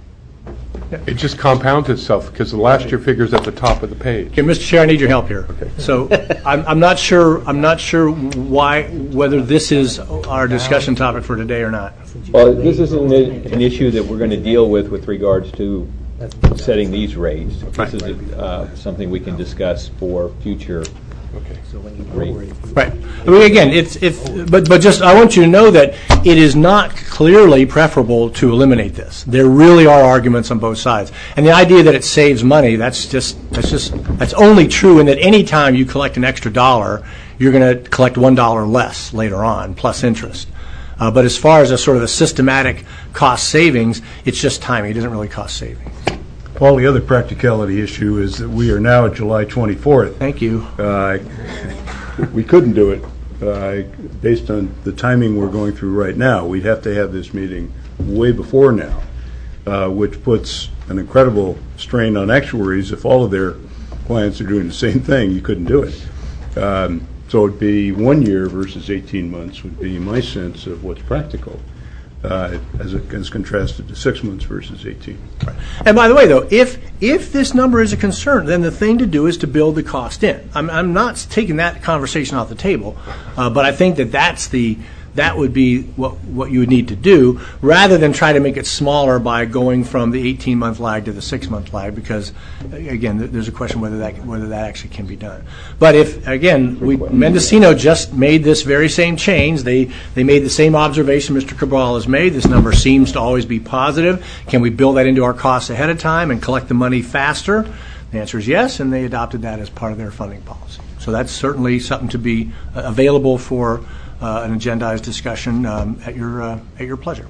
it just compounds itself, because the last year figure's at the top of the page. Okay, Mister Chair, I need your help here. So I'm, I'm not sure, I'm not sure why, whether this is our discussion topic for today or not. Well, this is an, an issue that we're going to deal with with regards to setting these rates. This is uh, something we can discuss for future rate. Right. I mean, again, it's, it's, but, but just, I want you to know that it is not clearly preferable to eliminate this. There really are arguments on both sides. And the idea that it saves money, that's just, that's just, that's only true in that any time you collect an extra dollar, you're going to collect one dollar less later on, plus interest. Uh, but as far as a sort of a systematic cost savings, it's just timing. It doesn't really cost savings. Paul, the other practicality issue is that we are now at July twenty-fourth. Thank you. Uh, we couldn't do it uh, based on the timing we're going through right now. We'd have to have this meeting way before now, uh, which puts an incredible strain on actuaries. If all of their clients are doing the same thing, you couldn't do it. Um, so it'd be one year versus eighteen months would be my sense of what's practical, uh, as, a, as contrasted to six months versus eighteen. And by the way, though, if if this number is a concern, then the thing to do is to build the cost in. I'm, I'm not taking that conversation off the table, uh, but I think that that's the that would be what what you would need to do, rather than try to make it smaller by going from the eighteen-month lag to the six-month lag, because, again, th- there's a question whether that whether that actually can be done. But if, again, we, Mendocino just made this very same change. They they made the same observation Mister Cabral has made. This number seems to always be positive. Can we build that into our costs ahead of time and collect the money faster? The answer is yes, and they adopted that as part of their funding policy. So that's certainly something to be uh, available for Uh, an agendized discussion um, at your uh, at your pleasure.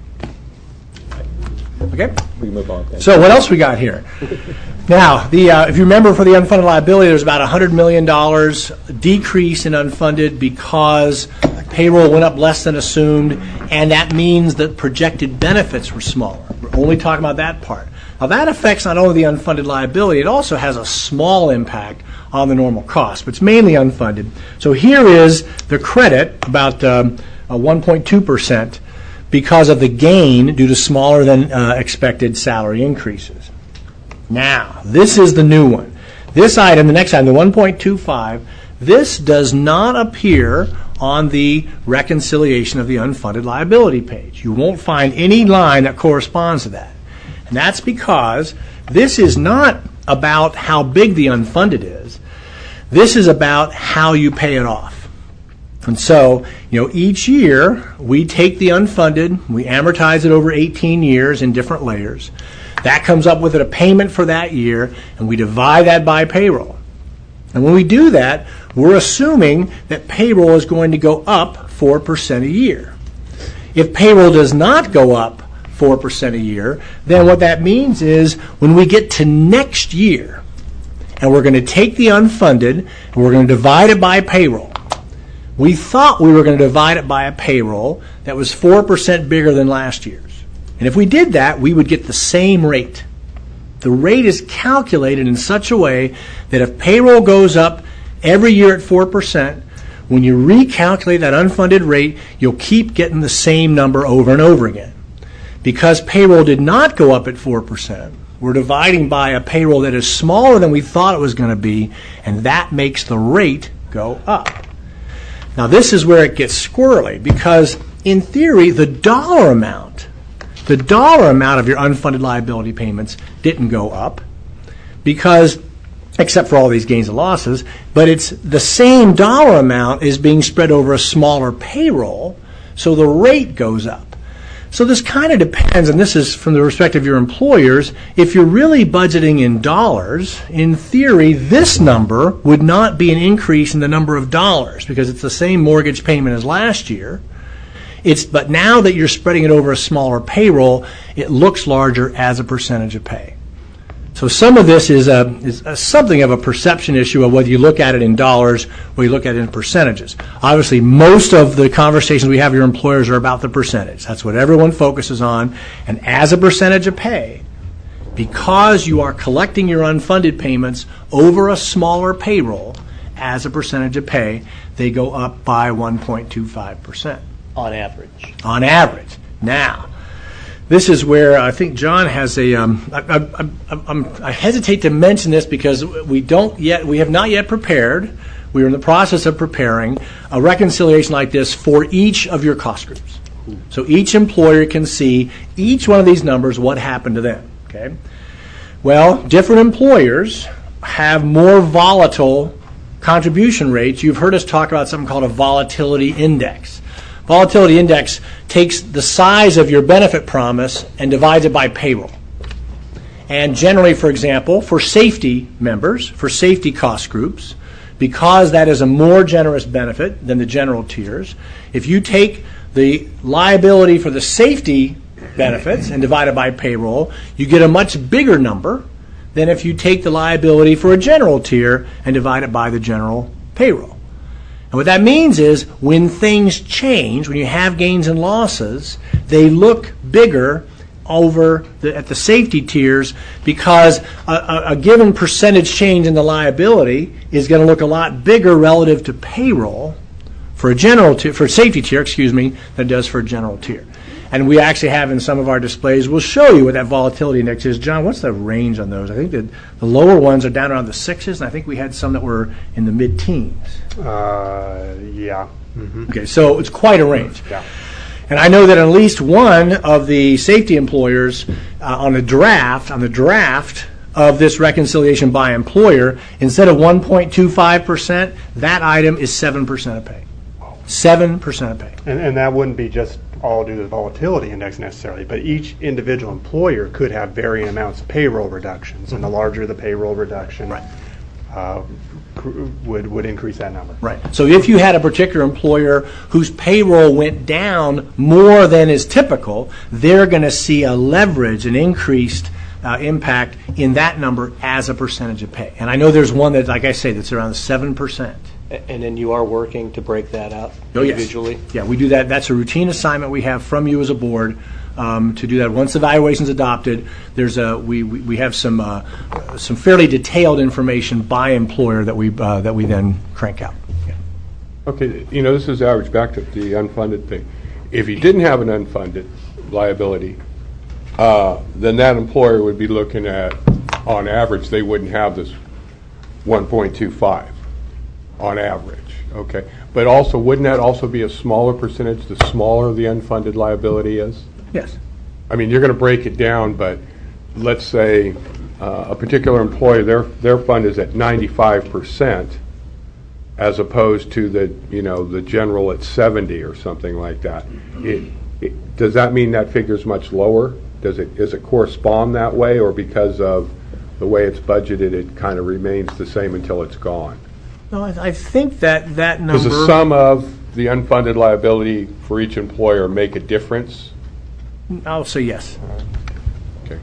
Okay. We can move on. Thank So what else we got here? Now, the uh, if you remember, for the unfunded liability, there's about one hundred million dollars decrease in unfunded because payroll went up less than assumed, and that means that projected benefits were smaller. We're only talking about that part. Now, that affects not only the unfunded liability, it also has a small impact on the normal cost, but it's mainly unfunded. So here is the credit, about um, a one point two percent, because of the gain due to smaller than uh, expected salary increases. Now, this is the new one. This item, the next item, the one point two five, this does not appear on the reconciliation of the unfunded liability page. You won't find any line that corresponds to that. And that's because this is not about how big the unfunded is. This is about how you pay it off. And so, you know, each year we take the unfunded, we amortize it over eighteen years in different layers. That comes up with a payment for that year, and we divide that by payroll. And when we do that, we're assuming that payroll is going to go up four percent a year. If payroll does not go up four percent a year, then what that means is when we get to next year, and we're going to take the unfunded, and we're going to divide it by payroll. We thought we were going to divide it by a payroll that was four percent bigger than last year's. And if we did that, we would get the same rate. The rate is calculated in such a way that if payroll goes up every year at four percent, when you recalculate that unfunded rate, you'll keep getting the same number over and over again. Because payroll did not go up at four percent, we're dividing by a payroll that is smaller than we thought it was going to be, and that makes the rate go up. Now, this is where it gets squirrely, because in theory, the dollar amount, the dollar amount of your unfunded liability payments didn't go up, because, except for all these gains and losses, but it's the same dollar amount is being spread over a smaller payroll, so the rate goes up. So this kind of depends, and this is from the perspective of your employers. If you're really budgeting in dollars, in theory, this number would not be an increase in the number of dollars because it's the same mortgage payment as last year. It's, but now that you're spreading it over a smaller payroll, it looks larger as a percentage of pay. So some of this is, a, is a, something of a perception issue of whether you look at it in dollars or you look at it in percentages. Obviously, most of the conversations we have with your employers are about the percentage. That's what everyone focuses on. And as a percentage of pay, because you are collecting your unfunded payments over a smaller payroll, as a percentage of pay, they go up by one point two five percent. On average. On average. Now, this is where I think John has a. Um, I, I, I, I'm, I hesitate to mention this because we don't yet. We have not yet prepared. We are in the process of preparing a reconciliation like this for each of your cost groups. So each employer can see each one of these numbers, what happened to them. Okay. Well, different employers have more volatile contribution rates. You've heard us talk about something called a volatility index. Volatility index takes the size of your benefit promise and divides it by payroll. And generally, for example, for safety members, for safety cost groups, because that is a more generous benefit than the general tiers, if you take the liability for the safety benefits and divide it by payroll, you get a much bigger number than if you take the liability for a general tier and divide it by the general payroll. And what that means is when things change, when you have gains and losses, they look bigger over the, at the safety tiers because a, a, a given percentage change in the liability is going to look a lot bigger relative to payroll for a general tier, for a safety tier, excuse me, than it does for a general tier. And we actually have in some of our displays, we'll show you what that volatility index is. John, what's the range on those? I think that the lower ones are down around the sixes, and I think we had some that were in the mid-teens. Uh, yeah. Mm-hmm. Okay, so it's quite a range. Yeah. And I know that at least one of the safety employers uh, on the draft, on the draft of this reconciliation by employer, instead of one point two five percent, that item is seven percent of pay. seven percent of pay. And, and that wouldn't be just all due to the volatility index necessarily, but each individual employer could have varying amounts of payroll reductions, mm-hmm. and the larger the payroll reduction, right. uh, would would increase that number. Right. So if you had a particular employer whose payroll went down more than is typical, they're going to see a leverage, an increased uh, impact in that number as a percentage of pay. And I know there's one that, like I say, that's around seven percent. And then you are working to break that out oh, yes. individually? Yeah, we do that. That's a routine assignment we have from you as a board um, to do that. Once the evaluation is adopted, there's a we, we, we have some uh, some fairly detailed information by employer that we uh, that we then crank out. Yeah. Okay, you know, this is average, back to the unfunded thing. If you didn't have an unfunded liability, uh, then that employer would be looking at, on average, they wouldn't have this one point two five. On average, okay. But also, wouldn't that also be a smaller percentage the smaller the unfunded liability is? Yes. I mean, you're going to break it down, but let's say uh, a particular employer, their their fund is at ninety-five percent, as opposed to the you know the general at seventy or something like that. It, it, does that mean that figure is much lower? Does it does it correspond that way, or because of the way it's budgeted, it kind of remains the same until it's gone? No, I, I think that that number. Does the sum of the unfunded liability for each employer make a difference? I'll say yes. Okay.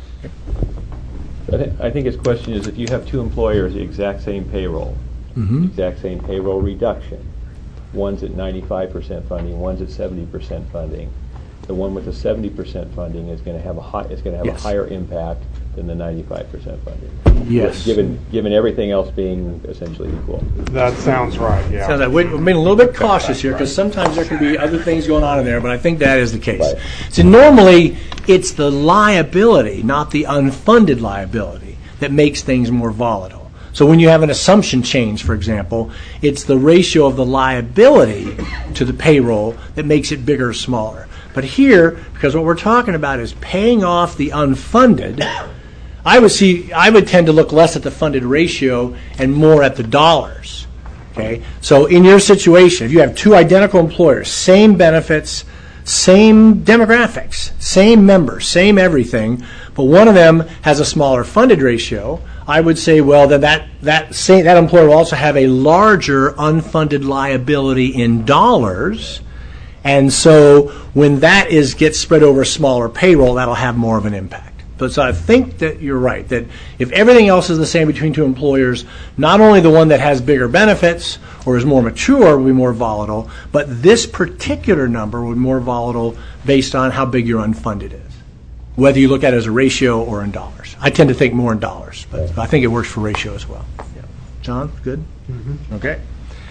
I, th- I think his question is if you have two employers, the exact same payroll, mm-hmm. exact same payroll reduction, one's at ninety-five percent funding, one's at seventy percent funding. The one with the seventy percent funding is going to have a high, is going to have yes. a higher impact than the ninety-five percent funding. Yes. Given given everything else being essentially equal. That sounds right. Yeah. So that we're being a little bit cautious here because sometimes there can be other things going on in there, but I think that is the case. Right. So normally it's the liability, not the unfunded liability, that makes things more volatile. So when you have an assumption change, for example, it's the ratio of the liability to the payroll that makes it bigger or smaller. But here, because what we're talking about is paying off the unfunded, I would see. I would tend to look less at the funded ratio and more at the dollars. Okay. So in your situation, if you have two identical employers, same benefits, same demographics, same members, same everything, but one of them has a smaller funded ratio, I would say, well, then that that same, that employer will also have a larger unfunded liability in dollars. And so when that is gets spread over a smaller payroll, that'll have more of an impact. But so I think that you're right, that if everything else is the same between two employers, not only the one that has bigger benefits or is more mature will be more volatile, but this particular number will be more volatile based on how big your unfunded is, whether you look at it as a ratio or in dollars. I tend to think more in dollars, but I think it works for ratio as well. Yeah. John, good? Mm-hmm. Okay.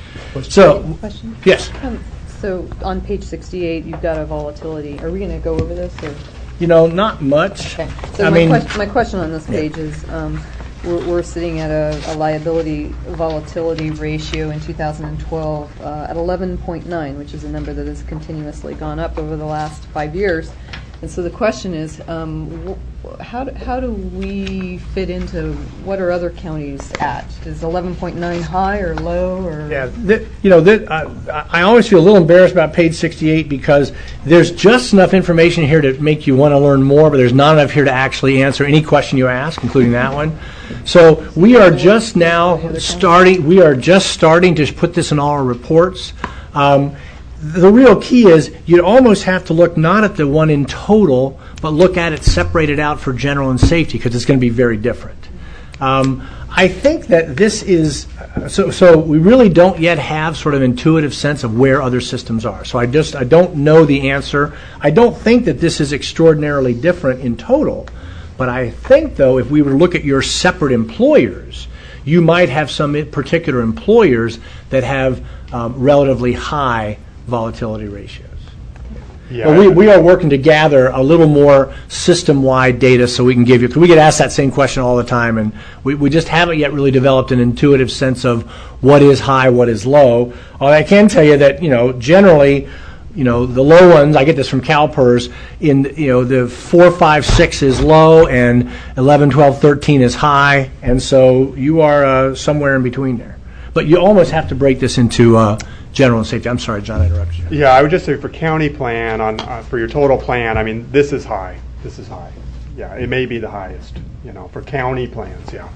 So, question? Yes. Um, so on page sixty-eight, you've got a volatility. Are we going to go over this? Or? You know, not much. Okay. So I my, mean, question, my question on this page is, um, we're, we're sitting at a, a liability volatility ratio in two thousand twelve uh, at eleven point nine, which is a number that has continuously gone up over the last five years. And so the question is, um, wh- how do, how do we fit into what are other counties at? Is eleven point nine high or low? Or Yeah, th- you know, th- I, I always feel a little embarrassed about page sixty-eight because there's just enough information here to make you want to learn more, but there's not enough here to actually answer any question you ask, including that one. So we are just now starting. We are just starting to put this in all our reports. Um, The real key is you almost have to look not at the one in total, but look at it separated out for general and safety because it's going to be very different. Um, I think that this is, so, so we really don't yet have sort of intuitive sense of where other systems are. So I just, I don't know the answer. I don't think that this is extraordinarily different in total, but I think, though, if we were to look at your separate employers, you might have some particular employers that have um, relatively high volatility ratios. Yeah. But we, we are working to gather a little more system-wide data so we can give you, because we get asked that same question all the time, and we, we just haven't yet really developed an intuitive sense of what is high, what is low. Although I can tell you that, you know, generally, you know, the low ones, I get this from CalPERS, in, you know, the four, five, six is low, and eleven, twelve, thirteen is high, and so you are uh, somewhere in between there. But you almost have to break this into uh, general and safety. I'm sorry, John, I interrupted you. Yeah, I would just say for county plan, on uh, for your total plan, I mean, this is high. This is high. Yeah, it may be the highest, you know, for county plans, yeah.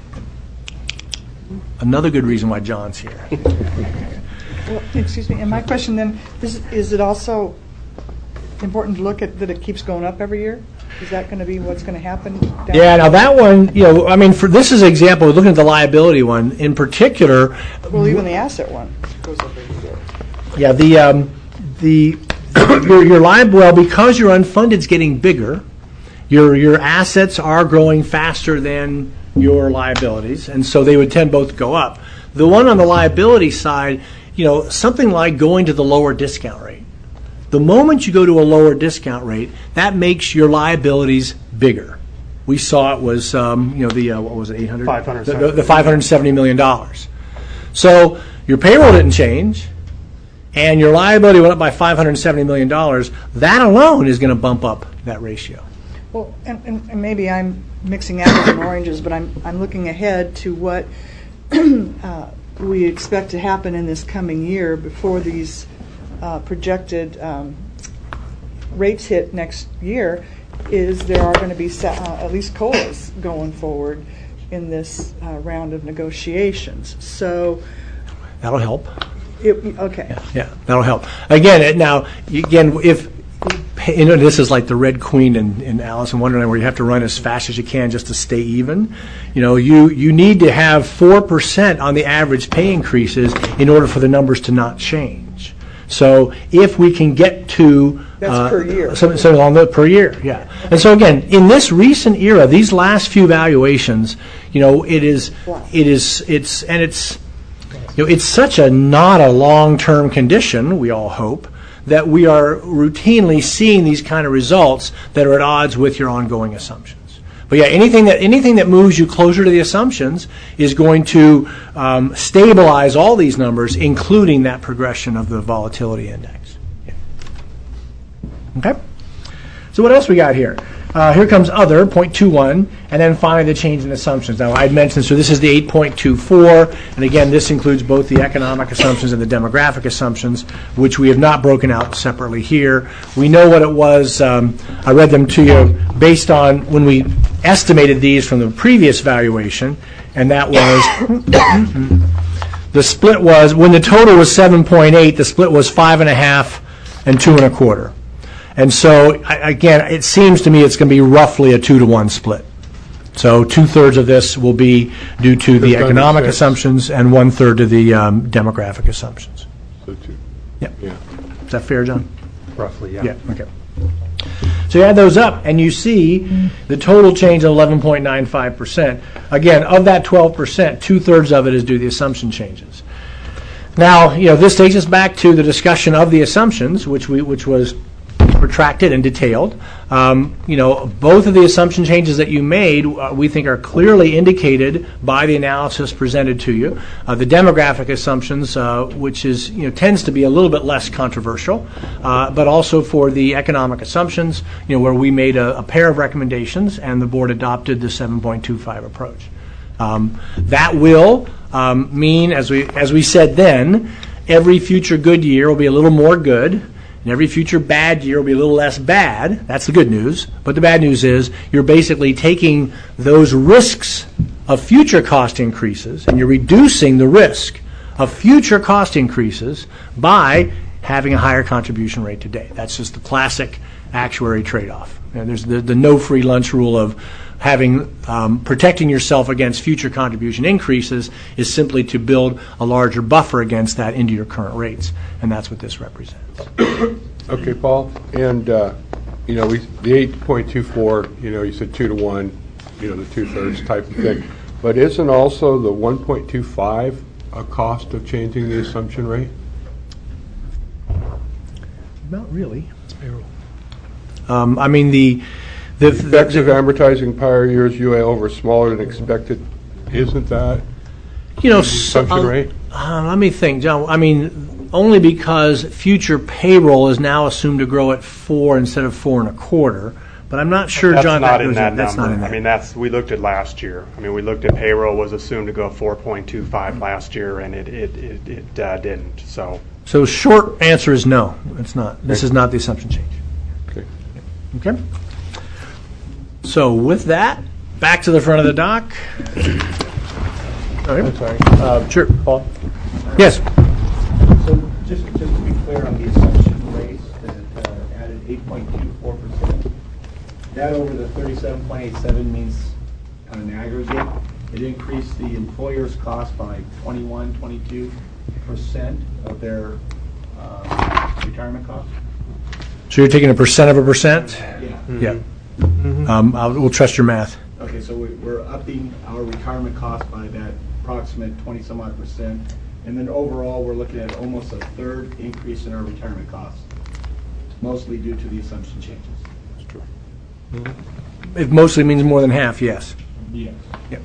Another good reason why John's here. Well, excuse me, and my question then, is, is it also important to look at that it keeps going up every year? Is that going to be what's going to happen? Down Yeah, now that one, you know, I mean, for this is an example, looking at the liability one in particular. Well, even the asset one goes up every year. Yeah, the, um, the, your, your liab, well, because your unfunded's getting bigger, your, your assets are growing faster than your liabilities, and so they would tend both to go up. The one on the liability side, you know, something like going to the lower discount rate. The moment you go to a lower discount rate, that makes your liabilities bigger. We saw it was, um, you know, the, uh, what was it, eight hundred? five hundred The, seventy. the five hundred seventy million dollars. So your payroll didn't change, and your liability went up by five hundred seventy million dollars. That alone is going to bump up that ratio. Well, and, and, and maybe I'm mixing apples and oranges, but I'm, I'm looking ahead to what uh, we expect to happen in this coming year before these uh, projected um, rates hit next year, is there are going to be sa- uh, at least COLAs going forward in this uh, round of negotiations. So That'll help. it, okay. Yeah, yeah, that'll help. Again, it- now, again, if, you know, this is like the Red Queen in, in Alice in Wonderland, where you have to run as fast as you can just to stay even. You know, you, you need to have four percent on the average pay increases in order for the numbers to not change. So if we can get to... That's uh, per year. So, so on the, per year, yeah. And so again, in this recent era, these last few valuations, you know, it is, it is, it's, and it's, you know, it's such a not a long-term condition, we all hope, that we are routinely seeing these kind of results that are at odds with your ongoing assumptions. But yeah, anything that anything that moves you closer to the assumptions is going to um, stabilize all these numbers, including that progression of the volatility index. Yeah. Okay. So what else we got here? Uh, here comes other, zero point two one, and then finally the change in assumptions. Now, I'd mentioned, so this is the eight point two four, and again, this includes both the economic assumptions and the demographic assumptions, which we have not broken out separately here. We know what it was. Um, I read them to you based on when we estimated these from the previous valuation, and that was, the split was, when the total was seven point eight, the split was five and a half and two and a quarter. And so, I- again, it seems to me it's going to be roughly a two to one split. So two-thirds of this will be due to the Just under economic six. assumptions and one-third to the um, demographic assumptions. So two. Yeah. Yeah. Is that fair, John? Roughly, yeah. Yeah, okay. So you add those up, and you see the total change of eleven point nine five percent. Again, of that twelve percent, two-thirds of it is due to the assumption changes. Now, you know, this takes us back to the discussion of the assumptions, which we, which was protracted and detailed. Um, you know, both of the assumption changes that you made, uh, we think are clearly indicated by the analysis presented to you. Uh, the demographic assumptions, uh, which is, you know, tends to be a little bit less controversial, uh, but also for the economic assumptions, you know, where we made a, a pair of recommendations and the board adopted the seven point two five approach. Um, that will um, mean, as we as we said then, every future good year will be a little more good, and every future bad year will be a little less bad. That's the good news. But the bad news is you're basically taking those risks of future cost increases and you're reducing the risk of future cost increases by having a higher contribution rate today. That's just the classic actuary trade-off. And there's the, the no free lunch rule of having um, protecting yourself against future contribution increases is simply to build a larger buffer against that into your current rates, and that's what this represents. Okay, Paul, and, uh, you know, we, the eight point two four, you know, you said two to one, you know, the two-thirds type of thing. But isn't also the one point two five a cost of changing the assumption rate? Not really. It's payroll. Um, I mean, the... the Effects of amortizing prior years U A over smaller than expected, isn't that You know, the assumption uh, rate? Uh, let me think, John. I mean, only because future payroll is now assumed to grow at four instead of four and a quarter. But I'm not sure, That's John. not that in goes that That's not number. in that. I mean, that's, we looked at last year. I mean, we looked at payroll was assumed to go four point two five last year, and it, it, it, it uh, didn't, so. So short answer is no. It's not. This is not the assumption change. Okay. Okay. So with that, back to the front of the dock. All right. I'm sorry. Uh, Sure. Paul? Yes. So just, just to be clear on the assumption rates that uh, added eight point two four percent, that over the thirty-seven point eight seven means on an aggregate, it increased the employer's cost by twenty-one, twenty-two percent of their uh, retirement costs? So you're taking a percent of a percent? Yeah. Yeah. Um, I'll, we'll trust your math. Okay, so we- we're upping our retirement cost by that approximate twenty-some odd percent. And then overall, we're looking at almost a third increase in our retirement costs, mostly due to the assumption changes. That's true. It mostly means more than half, yes. Yes. Yep.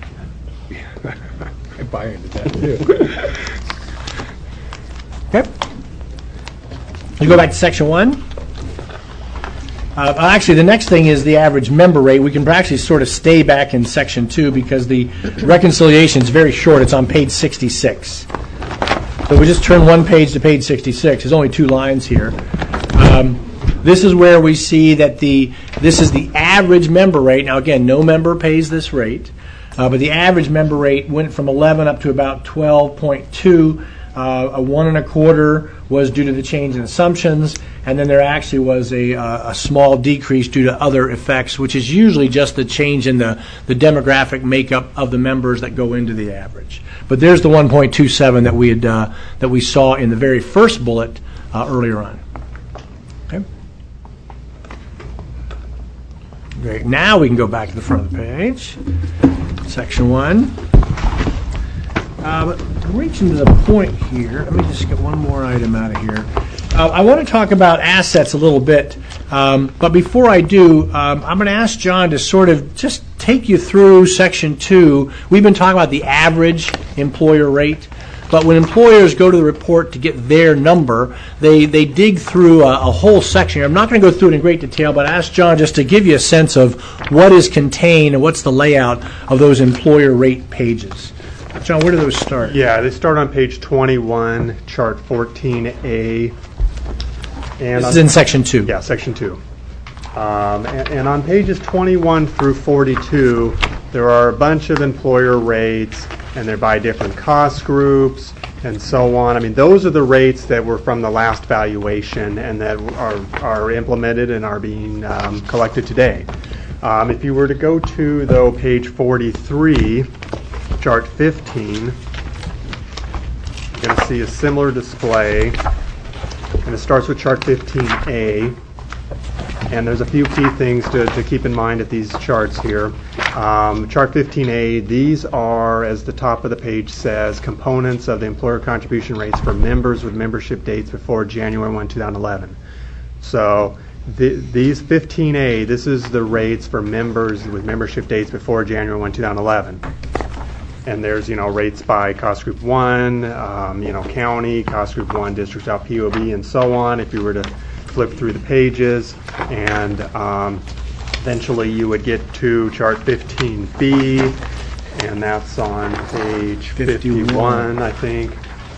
I buy into that, too. Okay. You go back to section one. Uh, actually, the next thing is the average member rate. We can actually sort of stay back in section two because the reconciliation is very short. It's on page sixty-six. So we just turn one page to page sixty-six. There's only two lines here. Um, this is where we see that the this is the average member rate. Now, again, no member pays this rate, uh, but the average member rate went from eleven up to about twelve point two. Uh, a one and a quarter was due to the change in assumptions, and then there actually was a, uh, a small decrease due to other effects, which is usually just the change in the, the demographic makeup of the members that go into the average. But there's the one point two seven that we had uh, that we saw in the very first bullet uh, earlier on. Okay. Great. Now we can go back to the front of the page, section one. Uh, reaching to the point here, let me just get one more item out of here. Uh, I want to talk about assets a little bit, um, but before I do, um, I'm going to ask John to sort of just take you through section two. We've been talking about the average employer rate, but when employers go to the report to get their number, they, they dig through a, a whole section. I'm not going to go through it in great detail, but ask John just to give you a sense of what is contained and what's the layout of those employer rate pages. John, where do those start? Yeah, they start on page twenty-one, chart fourteen A. And This on- is in section two. Yeah, section two. Um, and, and on pages twenty-one through forty-two, there are a bunch of employer rates. and they're by different cost groups and so on. I mean, those are the rates that were from the last valuation and that are, are implemented and are being um, collected today. Um, if you were to go to, though, page forty-three, chart fifteen, you're going to see a similar display, and it starts with chart fifteen A. And there's a few key things to, to keep in mind at these charts here. Um, chart fifteen A, these are, as the top of the page says, components of the employer contribution rates for members with membership dates before January first, two thousand eleven. So the, these fifteen A, this is the rates for members with membership dates before January first, two thousand eleven. And there's, you know, rates by cost group one, um, you know, county, cost group one, district out P O B, and so on. If you were to flip through the pages, and um, eventually you would get to chart fifteen B, and that's on page fifty-one, I think.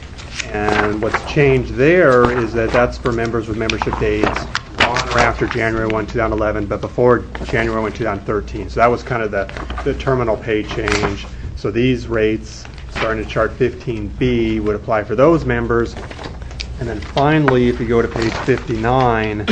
And what's changed there is that that's for members with membership dates on or after January first, two thousand eleven, but before January first, two thousand thirteen. So that was kind of the, the terminal pay change. So these rates, starting at chart fifteen B, would apply for those members. And then finally, if you go to page fifty-nine,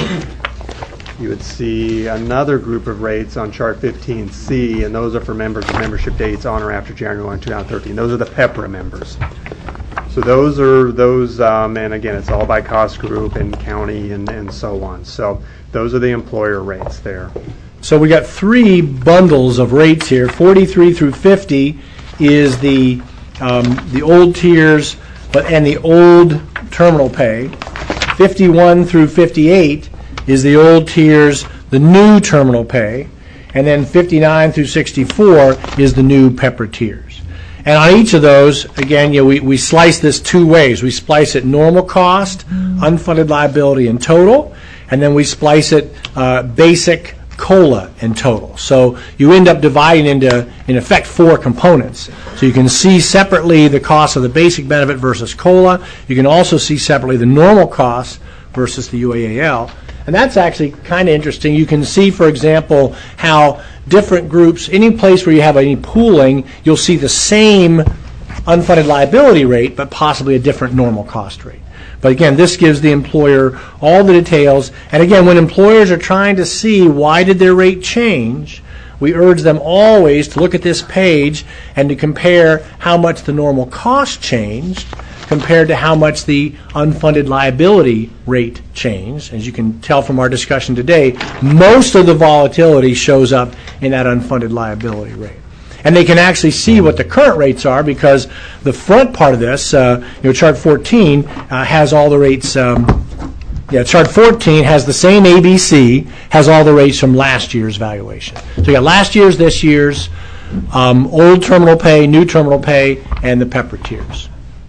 you would see another group of rates on chart fifteen C, and those are for members with membership dates on or after January first, two thousand thirteen. Those are the PEPRA members. So those are those, um, and again, it's all by cost group and county and, and so on. So those are the employer rates there. So we got three bundles of rates here. forty-three through fifty is the um, the old tiers, but and the old terminal pay. fifty-one through fifty-eight is the old tiers, the new terminal pay, and then fifty-nine through sixty-four is the new PEPRA tiers. And on each of those, again, you know, we, we slice this two ways. We splice it normal cost, unfunded liability, and total, and then we splice it uh, basic, COLA, and total. So you end up dividing into, in effect, four components. So you can see separately the cost of the basic benefit versus COLA. You can also see separately the normal cost versus the U A A L. And that's actually kind of interesting. You can see, for example, how different groups, any place where you have any pooling, you'll see the same unfunded liability rate, but possibly a different normal cost rate. But again, this gives the employer all the details. And again, when employers are trying to see why did their rate change, we urge them always to look at this page and to compare how much the normal cost changed compared to how much the unfunded liability rate changed. As you can tell from our discussion today, most of the volatility shows up in that unfunded liability rate. And they can actually see what the current rates are because the front part of this, uh, you know, chart fourteen uh, has all the rates. Um, yeah, chart fourteen has the same A B C, has all the rates from last year's valuation. So you got last year's, this year's, um, old terminal pay, new terminal pay, and the PEPRA tiers.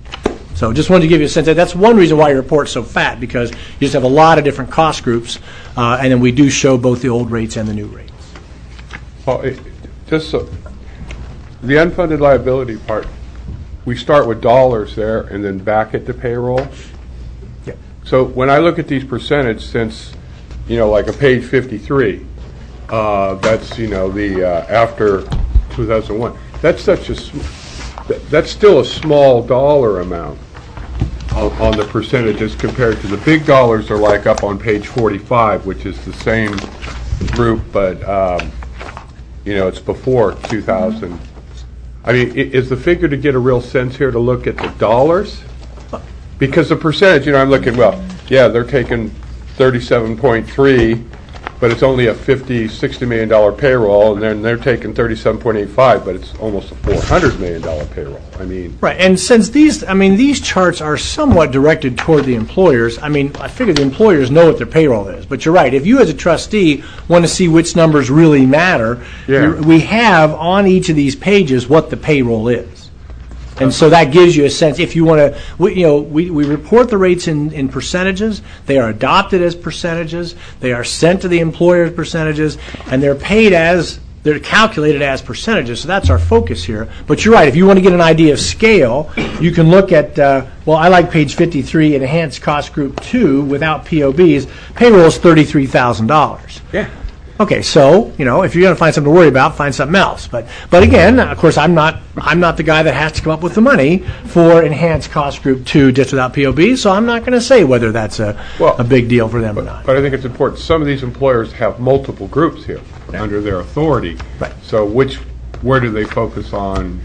So just wanted to give you a sense that that's one reason why your report's so fat, because you just have a lot of different cost groups, uh, and then we do show both the old rates and the new rates. Well, it, just so. The unfunded liability part, we start with dollars there and then back at the payroll. Yeah. So when I look at these percentage, since, you know, like a page fifty-three, uh, that's, you know, the uh, after two thousand one, that's such a, that's still a small dollar amount on, on the percentages compared to the big dollars are like up on page forty-five, which is the same group, but, um, you know, it's before two thousand. I mean, is the figure to get a real sense here to look at the dollars? Because the percentage, you know, I'm looking, well, yeah, they're taking thirty-seven point three, but it's only a fifty, sixty million dollar payroll, and then they're taking thirty-seven point eight five, but it's almost a four hundred million dollar payroll. I mean, right. And since these, I mean, these charts are somewhat directed toward the employers. I mean, I figure the employers know what their payroll is. But you're right. If you, as a trustee, want to see which numbers really matter, yeah. we have on each of these pages what the payroll is. And so that gives you a sense. If you want to, we, you know, we, we report the rates in, in percentages. They are adopted as percentages. They are sent to the employer as percentages, and they're paid as, they're calculated as percentages. So that's our focus here. But you're right. If you want to get an idea of scale, you can look at, uh, well, I like page fifty-three, Enhanced Cost Group two, without P O Bs. Payroll is thirty-three thousand dollars. Yeah. Okay, so, you know, if you're going to find something to worry about, find something else. But, but again, of course, I'm not, I'm not the guy that has to come up with the money for enhanced cost group two just without P O B, so I'm not going to say whether that's a, Well, a big deal for them or But, not. but I think it's important. Some of these employers have multiple groups here under their authority. Right. So which, where do they focus on?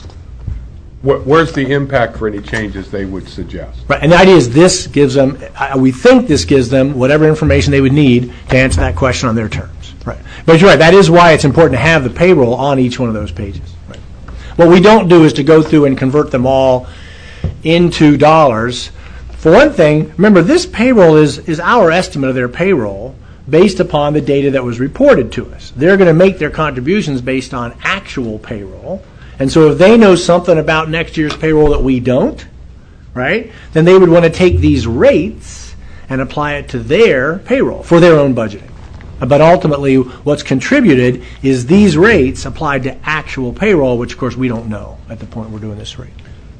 Wh- Where's the impact for any changes they would suggest? Right, and the idea is this gives them, uh, we think this gives them whatever information they would need to answer that question on their terms. Right. But you're right, that is why it's important to have the payroll on each one of those pages. Right. What we don't do is to go through and convert them all into dollars. For one thing, remember, this payroll is, is our estimate of their payroll based upon the data that was reported to us. They're going to make their contributions based on actual payroll. And so if they know something about next year's payroll that we don't, right, then they would want to take these rates and apply it to their payroll for their own budgeting. But ultimately, what's contributed is these rates applied to actual payroll, which, of course, we don't know at the point we're doing this rate.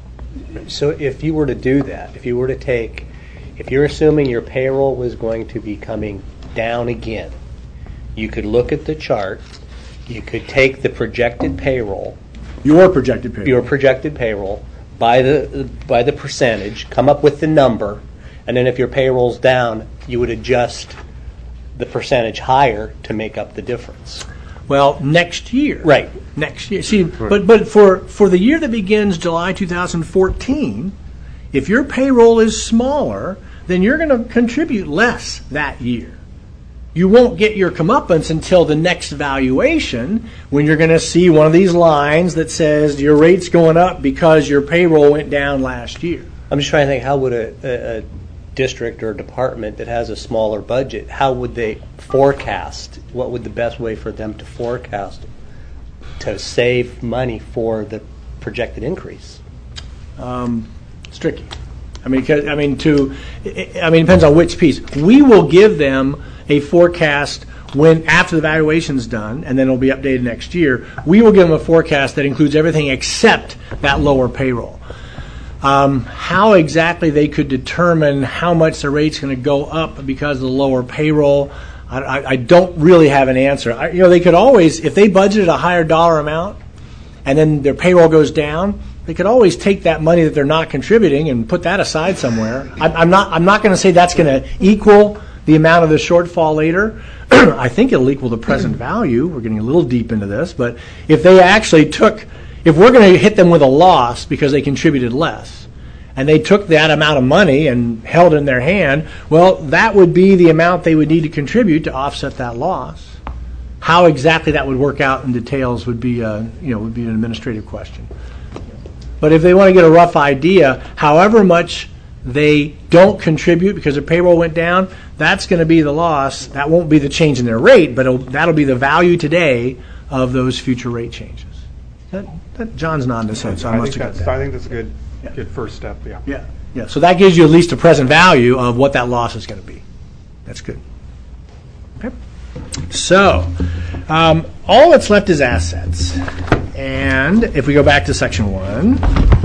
So if you were to do that, if you were to take, if you're assuming your payroll was going to be coming down again, you could look at the chart, you could take the projected payroll, Your projected payroll. your projected payroll, by the by the percentage, come up with the number, and then if your payroll's down, you would adjust the percentage higher to make up the difference. Well, next year. Right. Next year. See, but but for, for the year that begins July two thousand fourteen, if your payroll is smaller, then you're going to contribute less that year. You won't get your comeuppance until the next valuation, when you're going to see one of these lines that says your rate's going up because your payroll went down last year. I'm just trying to think, how would a, a, a district or department that has a smaller budget, how would they forecast? What would the best way for them to forecast to save money for the projected increase? Um, it's tricky. I mean, 'cause- I mean, to, I mean, it depends on which piece. We will give them a forecast when, after the valuation's done, and then it'll be updated next year. We will give them a forecast that includes everything except that lower payroll. Um, how exactly they could determine how much the rate's going to go up because of the lower payroll, I, I, I don't really have an answer. I, you know, they could always, if they budgeted a higher dollar amount, and then their payroll goes down, they could always take that money that they're not contributing and put that aside somewhere. I'm, I'm not. I'm not going to say that's going to equal the amount of the shortfall later. I think it'll equal the present value. We're getting a little deep into this, but if they actually took, if we're going to hit them with a loss because they contributed less, and they took that amount of money and held it in their hand, well, that would be the amount they would need to contribute to offset that loss. How exactly that would work out in details would be, uh, you know, would be an administrative question. But if they want to get a rough idea, however much they don't contribute because their payroll went down, that's going to be the loss. That won't be the change in their rate, but it'll, that'll be the value today of those future rate changes. That, that John's nodding his head, so I, I must think have got that's, that. I think that's a good, Yeah. good first step, yeah. Yeah, yeah. So that gives you at least a present value of what that loss is going to be. That's good. Okay. So, um, all that's left is assets. And if we go back to section one,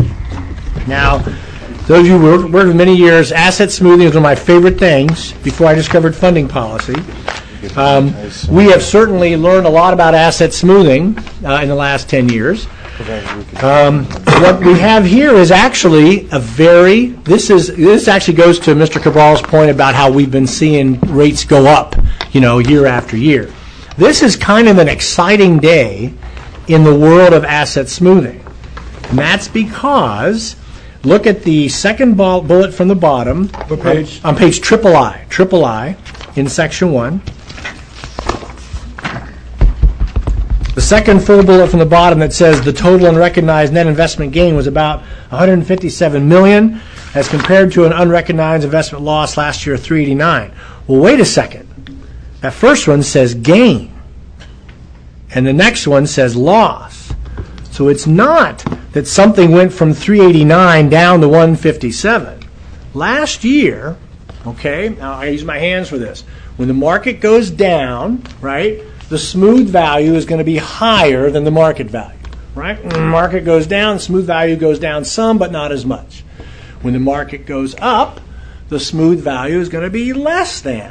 now, those of you who worked with many years, asset smoothing is one of my favorite things before I discovered funding policy. Um, we have certainly learned a lot about asset smoothing uh, in the last ten years. Um, what we have here is actually a very, this is, this actually goes to Mister Cabral's point about how we've been seeing rates go up, you know, year after year. This is kind of an exciting day in the world of asset smoothing. And that's because, look at the second ball, bullet from the bottom. What page? On page triple I, triple I, in section one. The second full bullet from the bottom that says the total unrecognized net investment gain was about one hundred fifty-seven million dollars as compared to an unrecognized investment loss last year of three hundred eighty-nine. Well, wait a second. That first one says gain, and the next one says loss. So it's not that something went from three hundred eighty-nine down to one hundred fifty-seven. Last year, okay, now I use my hands for this. When the market goes down, right, the smooth value is going to be higher than the market value, right? When the market goes down, the smooth value goes down some, but not as much. When the market goes up, the smooth value is going to be less than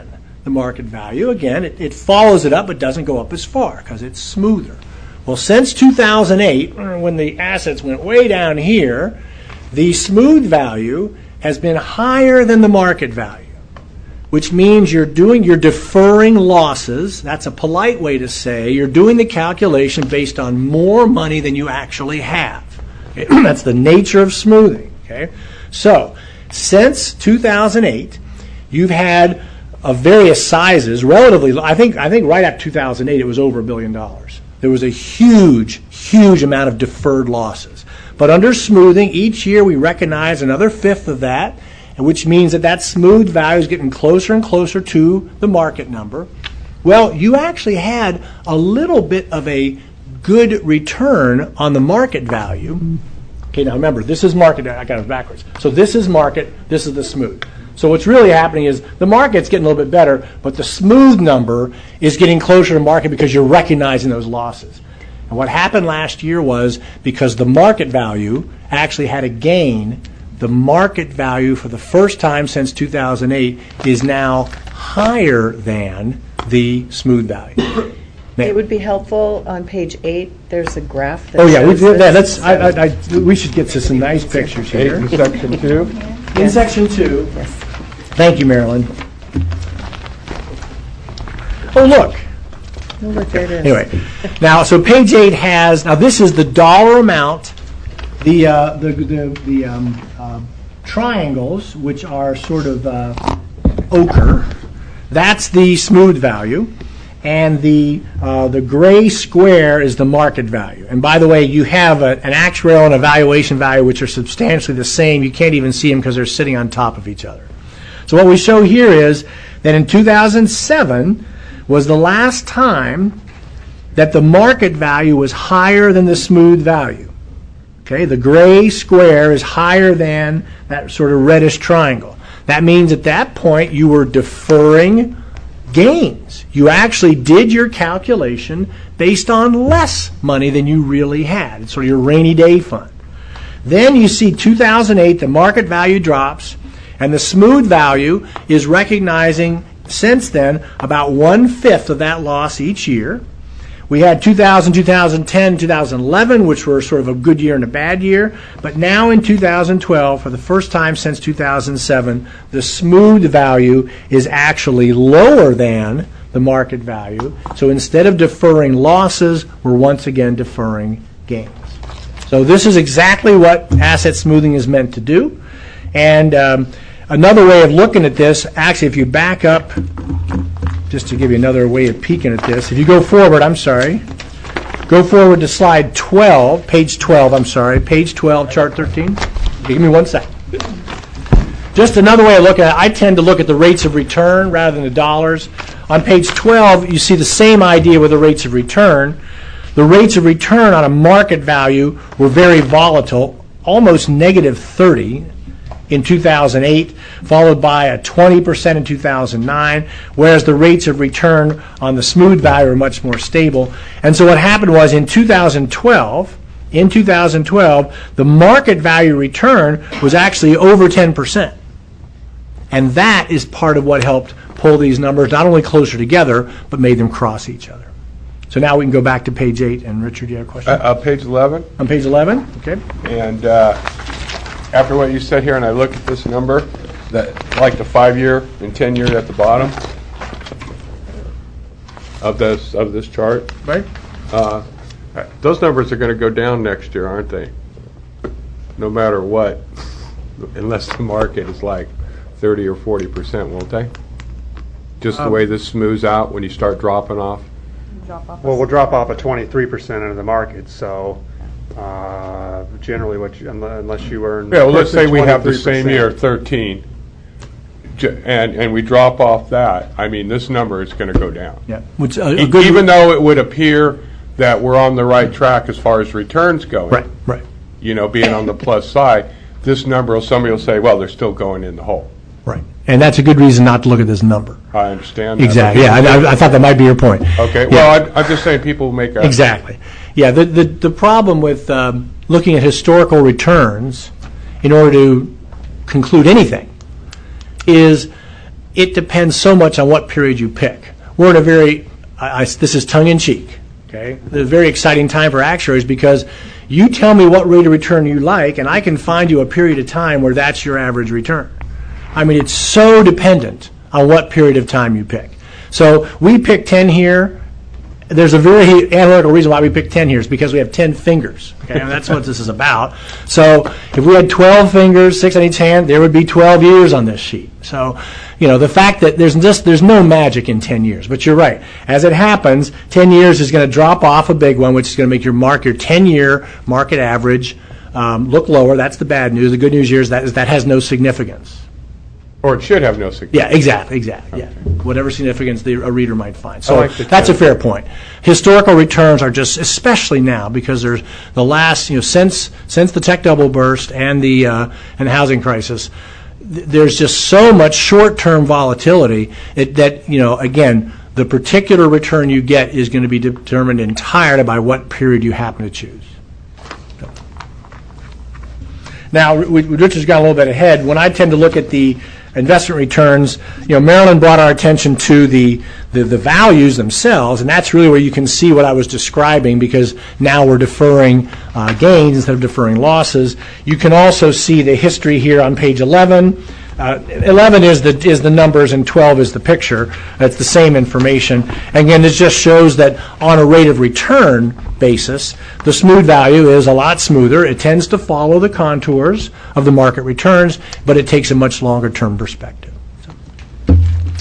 the market value. Again, it, it follows it up but doesn't go up as far because it's smoother. Well, since two thousand eight, when the assets went way down here, the smooth value has been higher than the market value, which means you're doing, you're deferring losses. That's a polite way to say you're doing the calculation based on more money than you actually have. Okay? That's the nature of smoothing. Okay, so since two thousand eight, you've had of various sizes, relatively. I think I think right at two thousand eight, it was over a billion dollars. There was a huge, huge amount of deferred losses. But under smoothing, each year we recognize another fifth of that, and which means that that smooth value is getting closer and closer to the market number. Well, you actually had a little bit of a good return on the market value. Okay, now remember, this is market. I got it backwards. So this is market, this is the smooth. So what's really happening is the market's getting a little bit better, but the smooth number is getting closer to market because you're recognizing those losses. And what happened last year was because the market value actually had a gain, the market value for the first time since two thousand eight is now higher than the smooth value. It would be helpful on page eight. There's a graph. That oh yeah, we shows did that. this. That's I, I, I, we should get to some nice pictures here. Eight in section two. In Yes. section two. Yes. Thank you, Marilyn. Oh look. Oh, look, there it is. Anyway, now so page eight has now this is the dollar amount, the uh, the the, the um, uh, triangles which are sort of uh, ochre. That's the smooth value, and the uh, the gray square is the market value. And by the way, you have a, an actuarial and evaluation value which are substantially the same. You can't even see them because they're sitting on top of each other. So what we show here is that in two thousand seven was the last time that the market value was higher than the smooth value. Okay, the gray square is higher than that sort of reddish triangle. That means at that point you were deferring gains. You actually did your calculation based on less money than you really had. It's sort of your rainy day fund. Then you see two thousand eight, the market value drops, and the smooth value is recognizing, since then, about one-fifth of that loss each year. We had two thousand, two thousand ten, two thousand eleven, which were sort of a good year and a bad year. But now in two thousand twelve, for the first time since two thousand seven, the smooth value is actually lower than the market value. So instead of deferring losses, we're once again deferring gains. So this is exactly what asset smoothing is meant to do. And um, another way of looking at this, actually, if you back up, just to give you another way of peeking at this, if you go forward, I'm sorry, go forward to slide twelve, page twelve, I'm sorry, page twelve, chart thirteen. Give me one second. Just another way of looking at it, I tend to look at the rates of return rather than the dollars. On page twelve, you see the same idea with the rates of return. The rates of return on a market value were very volatile, almost negative thirty in two thousand eight, followed by a twenty percent in two thousand nine, whereas the rates of return on the smooth value are much more stable. And so what happened was in two thousand twelve, in two thousand twelve, the market value return was actually over ten percent. And that is part of what helped pull these numbers not only closer together, but made them cross each other. So now we can go back to page eight. And Richard, you have a question? Uh, uh, page eleven. On page eleven, okay. And uh, after what you said here, and I look at this number, that like the five-year and ten-year at the bottom of this of this chart, Right. uh, those numbers are going to go down next year, aren't they? No matter what, unless the market is like thirty or forty percent, won't they? Just the Um, way this smooths out when you start dropping off. Drop off. Well, we'll drop off at twenty-three percent of the market, so uh, generally what you, unle- unless you earn. Yeah, well, let's say we have the twenty-three percent. same year, thirteen, j- and, and we drop off that, I mean, this number is going to go down. Yeah. Which, uh, a E- good, Even though it would appear that we're on the right track as far as returns going. Right, right. You know, being on the plus side, this number, somebody will say, well, they're still going in the hole. Right. And that's a good reason not to look at this number. I understand that. Exactly. Yeah, I, I- I thought that might be your point. Okay, Yeah. well, I- I'm just saying people make a. Exactly. Yeah, the, the, the problem with um, looking at historical returns in order to conclude anything is it depends so much on what period you pick. We're in a very, I, I, this is tongue-in-cheek, okay? It's a very exciting time for actuaries because you tell me what rate of return you like, and I can find you a period of time where that's your average return. I mean, it's so dependent on what period of time you pick. So we pick ten here. There's a very analytical reason why we pick ten here is because we have ten fingers. Okay, and that's what this is about. So if we had twelve fingers, six on each hand, there would be twelve years on this sheet. So, you know, the fact that there's just there's no magic in ten years. But you're right. As it happens, ten years is going to drop off a big one, which is going to make your mark your ten-year market average um, look lower. That's the bad news. The good news here is that is that has no significance. Or it should have no significance. Yeah, exactly, exactly. Yeah, whatever significance the, a reader might find. So like that's a fair point. Historical returns are just, especially now, because there's the last, you know, since since the tech double burst and the uh, and the housing crisis, th- there's just so much short-term volatility it, that you know, again, the particular return you get is going to be determined entirely by what period you happen to choose. So. Now, we, Richard's got a little bit ahead. When I tend to look at the investment returns, you know, Marilyn brought our attention to the, the, the values themselves, and that's really where you can see what I was describing because now we're deferring uh, gains instead of deferring losses. You can also see the history here on page eleven. Uh, eleven is the is the numbers and twelve is the picture. It's the same information. Again, this just shows that on a rate of return basis, the smooth value is a lot smoother. It tends to follow the contours of the market returns, but it takes a much longer term perspective. So.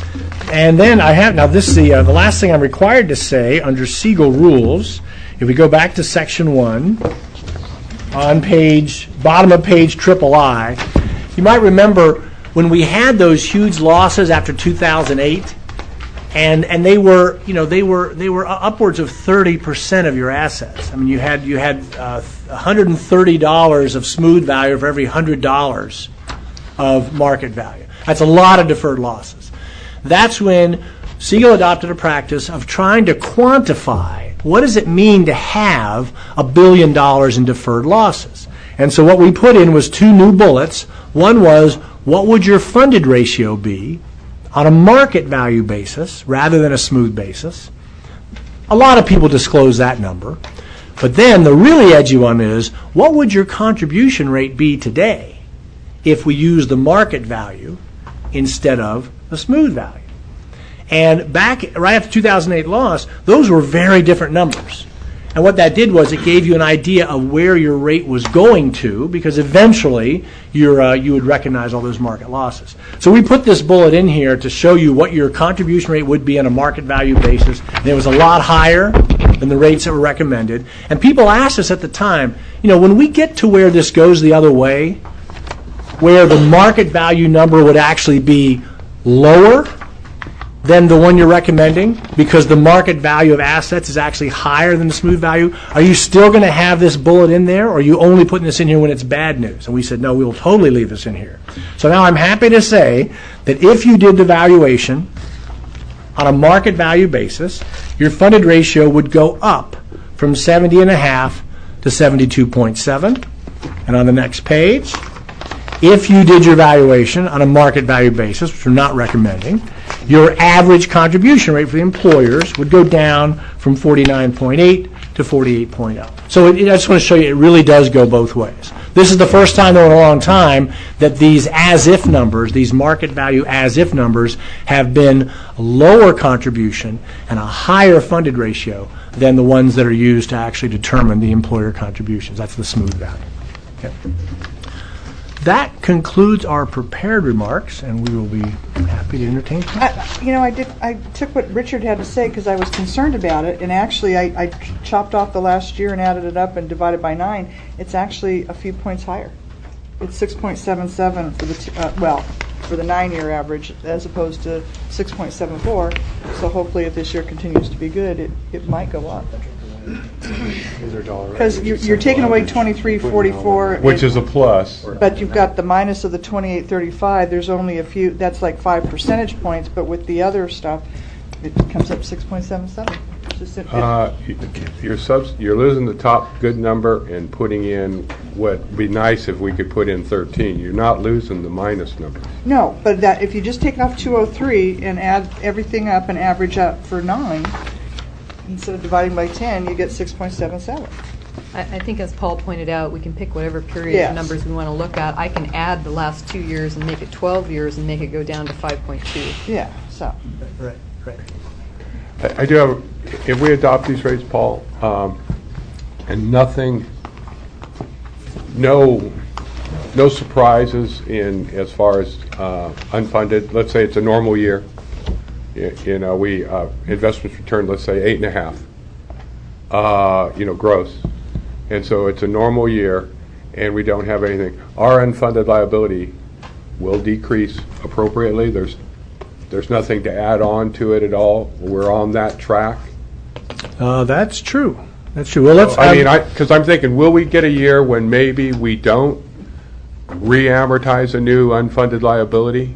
And then I have, now this is the, uh, the last thing I'm required to say under Siegel rules. If we go back to section one, on page, bottom of page triple I, you might remember when we had those huge losses after two thousand eight, and and they were, you know, they were they were upwards of thirty percent of your assets. I mean, you had you had uh, one hundred thirty dollars of smooth value for every one hundred dollars of market value. That's a lot of deferred losses. That's when Siegel adopted a practice of trying to quantify what does it mean to have a billion dollars in deferred losses. And so what we put in was two new bullets. One was, what would your funded ratio be on a market value basis rather than a smooth basis? A lot of people disclose that number. But then the really edgy one is, what would your contribution rate be today if we use the market value instead of the smooth value? And back right after two thousand eight loss, those were very different numbers. And what that did was it gave you an idea of where your rate was going to, because eventually you're, uh, you would recognize all those market losses. So we put this bullet in here to show you what your contribution rate would be on a market value basis. And it was a lot higher than the rates that were recommended. And people asked us at the time, you know, when we get to where this goes the other way, where the market value number would actually be lower than the one you're recommending because the market value of assets is actually higher than the smooth value, are you still going to have this bullet in there, or are you only putting this in here when it's bad news? And we said, no, we will totally leave this in here. So now I'm happy to say that if you did the valuation on a market value basis, your funded ratio would go up from seventy point five to seventy-two point seven. And on the next page, if you did your valuation on a market value basis, which we're not recommending, your average contribution rate for the employers would go down from forty-nine point eight to forty-eight point zero. So it, I just want to show you it really does go both ways. This is the first time though in a long time that these as-if numbers, these market value as-if numbers, have been lower contribution and a higher funded ratio than the ones that are used to actually determine the employer contributions. That's the smooth value. Okay. That concludes our prepared remarks, and we will be happy to entertain questions. I, you know, I did. I took what Richard had to say because I was concerned about it, and actually, I, I chopped off the last year and added it up and divided by nine. It's actually a few points higher. It's six point seven seven for the t- uh, well for the nine-year average, as opposed to six point seven four. So hopefully, if this year continues to be good, it, it might go up. Because you're, you're taking away twenty-three forty-four, which is a plus. But you've got the minus of the twenty-eight thirty-five. There's only a few. That's like five percentage points. But with the other stuff, it comes up six point seven seven. Just if- Uh, you- You're subs, you're losing the top good number and putting in what would be nice if we could put in thirteen. You're not losing the minus number. No, but that, if you just take off two oh three and add everything up and average up for nine, instead of dividing by ten, you get six point seven seven. I, I think as Paul pointed out, we can pick whatever period Yes. of numbers we want to look at. I can add the last two years and make it twelve years and make it go down to five point two. Yeah, so. Right, right. I I do have, if we adopt these rates, Paul, um, and nothing, no, no surprises in, as far as uh, unfunded, let's say it's a normal year, y- you know, we, uh, investments return, let's say eight and a half, uh, you know, gross. And so it's a normal year, and we don't have anything. Our unfunded liability will decrease appropriately. There's There's nothing to add on to it at all. We're on that track. Uh, that's true. That's true. Well, let's. I um, mean, I, because I'm thinking, will we get a year when maybe we don't re-amortize a new unfunded liability?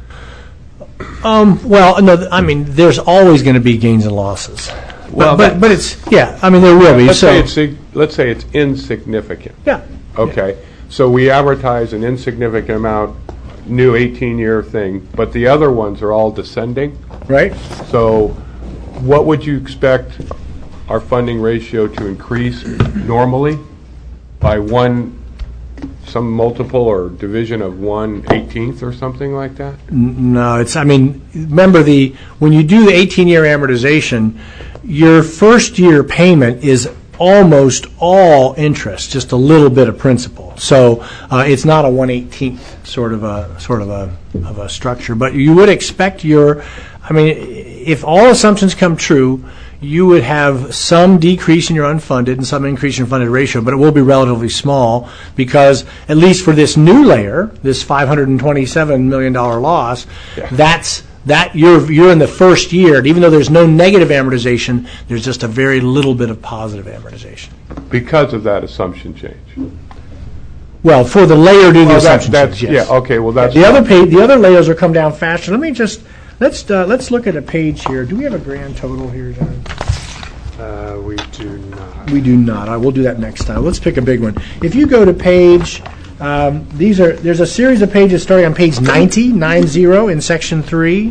Um, well, no, th- I mean, there's always going to be gains and losses. But, Well, but, that- but it's, yeah, I mean, there will be, Let's so. say it's, sig- let's say it's insignificant. Yeah. Okay, so we amortize an insignificant amount, new eighteen-year thing, but the other ones are all descending. Right? So what would you expect our funding ratio to increase normally by one, some multiple or division of one eighteenth or something like that? No, it's, I mean, remember the, when you do the eighteen-year amortization, your first-year payment is almost all interest, just a little bit of principal. So uh, it's not a one eighteenth sort of a sort of a of a structure. But you would expect your, I mean, if all assumptions come true, you would have some decrease in your unfunded and some increase in your funded ratio, but it will be relatively small because, at least for this new layer, this five hundred twenty-seven million dollars loss, Yeah. that's that you're you're in the first year, and even though there's no negative amortization, there's just a very little bit of positive amortization. Because of that assumption change. Well, for the layer due to the Well, that- assumption that's- change, yes. yeah, okay, well, that's The other fine. page, the other layers will come down faster. Let me just let's uh, let's look at a page here. Do we have a grand total here, John? Uh, we do not. We do not. I will do that next time. Let's pick a big one. If you go to page, um, these are there's a series of pages starting on page ninety, nine zero in section three.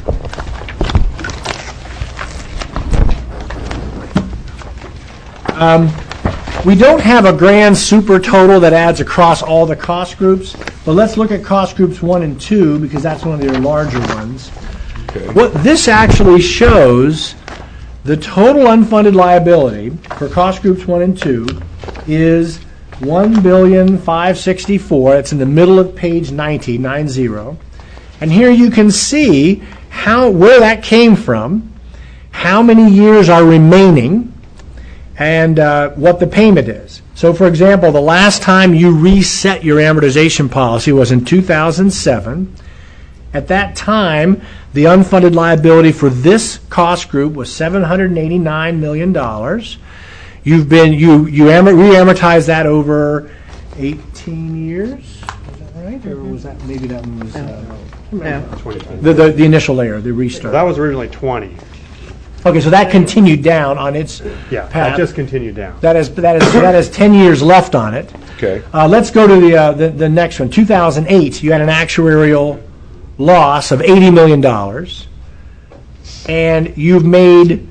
Um, we don't have a grand super total that adds across all the cost groups, but let's look at cost groups one and two because that's one of their larger ones. Okay. What this actually shows, the total unfunded liability for cost groups one and two is one billion five sixty-four. It's in the middle of page ninety, nine zero. And here you can see how where that came from, how many years are remaining, and uh, what the payment is. So, for example, the last time you reset your amortization policy was in two thousand seven. At that time, the unfunded liability for this cost group was seven hundred eighty-nine million dollars. You've been you you amor- re-amortized that over eighteen years. Is that right, or was that maybe that one was uh, No. the, the the initial layer, the restart? That was originally twenty. Okay, so that continued down on its Yeah, path. that just continued down. That is that is that has ten years left on it. Okay. Uh, let's go to the, uh, the the next one. two thousand eight, you had an actuarial loss of eighty million dollars, and you've made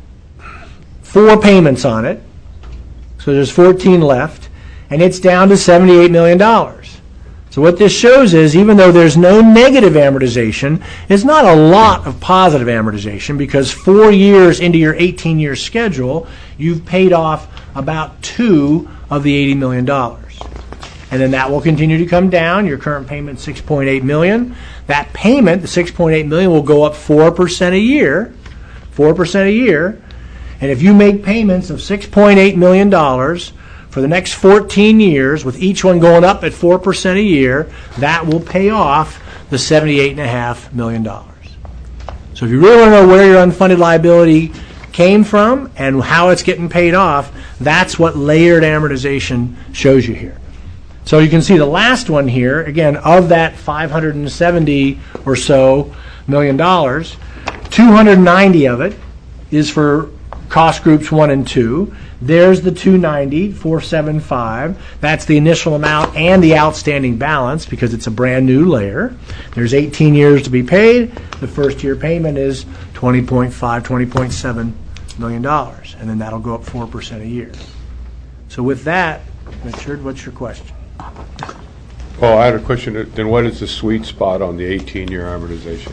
four payments on it, so there's fourteen left, and it's down to seventy-eight million dollars. So what this shows is, even though there's no negative amortization, it's not a lot of positive amortization because four years into your eighteen-year schedule, you've paid off about two of the eighty million dollars. And then that will continue to come down. Your current payment is six point eight million dollars. That payment, the six point eight million dollars, will go up four percent a year, four percent a year. And if you make payments of six point eight million dollars for the next fourteen years, with each one going up at four percent a year, that will pay off the seventy-eight point five million dollars. So if you really want to know where your unfunded liability came from and how it's getting paid off, that's what layered amortization shows you here. So you can see the last one here, again, of that five hundred seventy or so million dollars, two hundred ninety of it is for cost groups one and two. There's the two ninety, four seventy-five. That's the initial amount and the outstanding balance because it's a brand new layer. There's eighteen years to be paid. The first year payment is twenty point five, twenty point seven million dollars, and then that'll go up four percent a year. So with that, Richard, what's your question? Well, I had a question. Then what is the sweet spot on the eighteen-year amortization?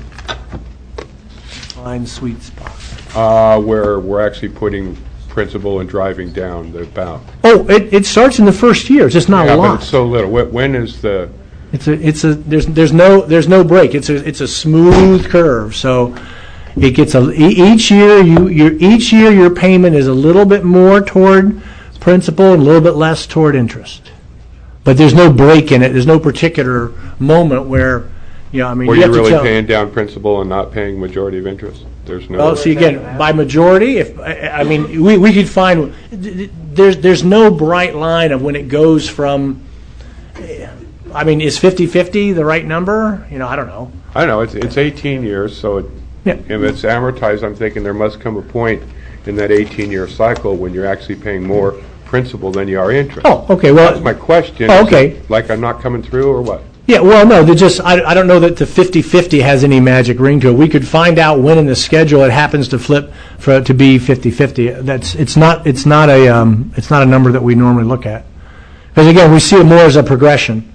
Fine sweet spot. Uh, where we're actually putting principal and driving down the amount. Oh, it, it starts in the first year. It's just not Yeah, a but lot. it's so little. Wh- When is the, It's a, it's a, there's, there's no, there's no break. It's a, it's a smooth curve. So it gets a, e- each year you, you, each year your payment is a little bit more toward principal and a little bit less toward interest. But there's no break in it. There's no particular moment where, you know, I mean, where you you're have to really tell- paying down principal and not paying majority of interest? There's no. Well, see, again, by majority, if, I I mean, we, we could find, there's, there's no bright line of when it goes from, I mean, is fifty-fifty the right number? You know, I don't know. I know, it's, it's eighteen years, so it, Yeah. if it's amortized, I'm thinking there must come a point in that eighteen-year cycle when you're actually paying more principal than you are interest. Oh, okay, well. That's my question. Oh, Is okay. it Like I'm not coming through, or what? Yeah, well, no, they just, I, I don't know that the fifty-fifty has any magic ring to it. We could find out when in the schedule it happens to flip for it to be fifty-fifty. That's, it's not, it's not a, um, it's not a number that we normally look at. Because again, we see it more as a progression.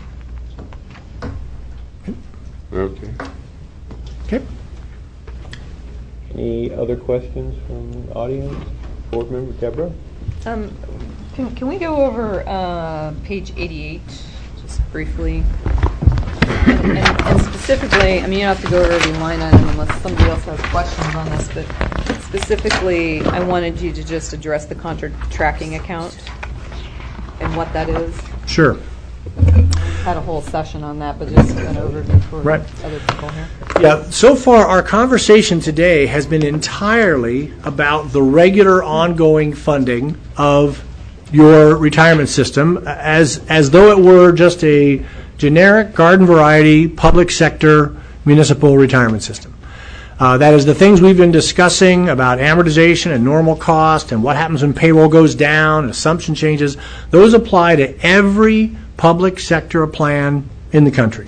Okay. Okay. Any other questions from the audience? Board member Deborah? Um, can, can we go over uh, page eighty-eight, just briefly? And, and, and specifically, I mean, you don't have to go over every line item unless somebody else has questions on this, but specifically, I wanted you to just address the contract tracking account and what that is. Sure. Had a whole session on that, but just an overview for Right. other people here. Yeah, so far our conversation today has been entirely about the regular ongoing funding of your retirement system as as though it were just a generic garden variety public sector municipal retirement system. Uh, that is the things we've been discussing about amortization and normal cost and what happens when payroll goes down and assumption changes. Those apply to every public sector plan in the country.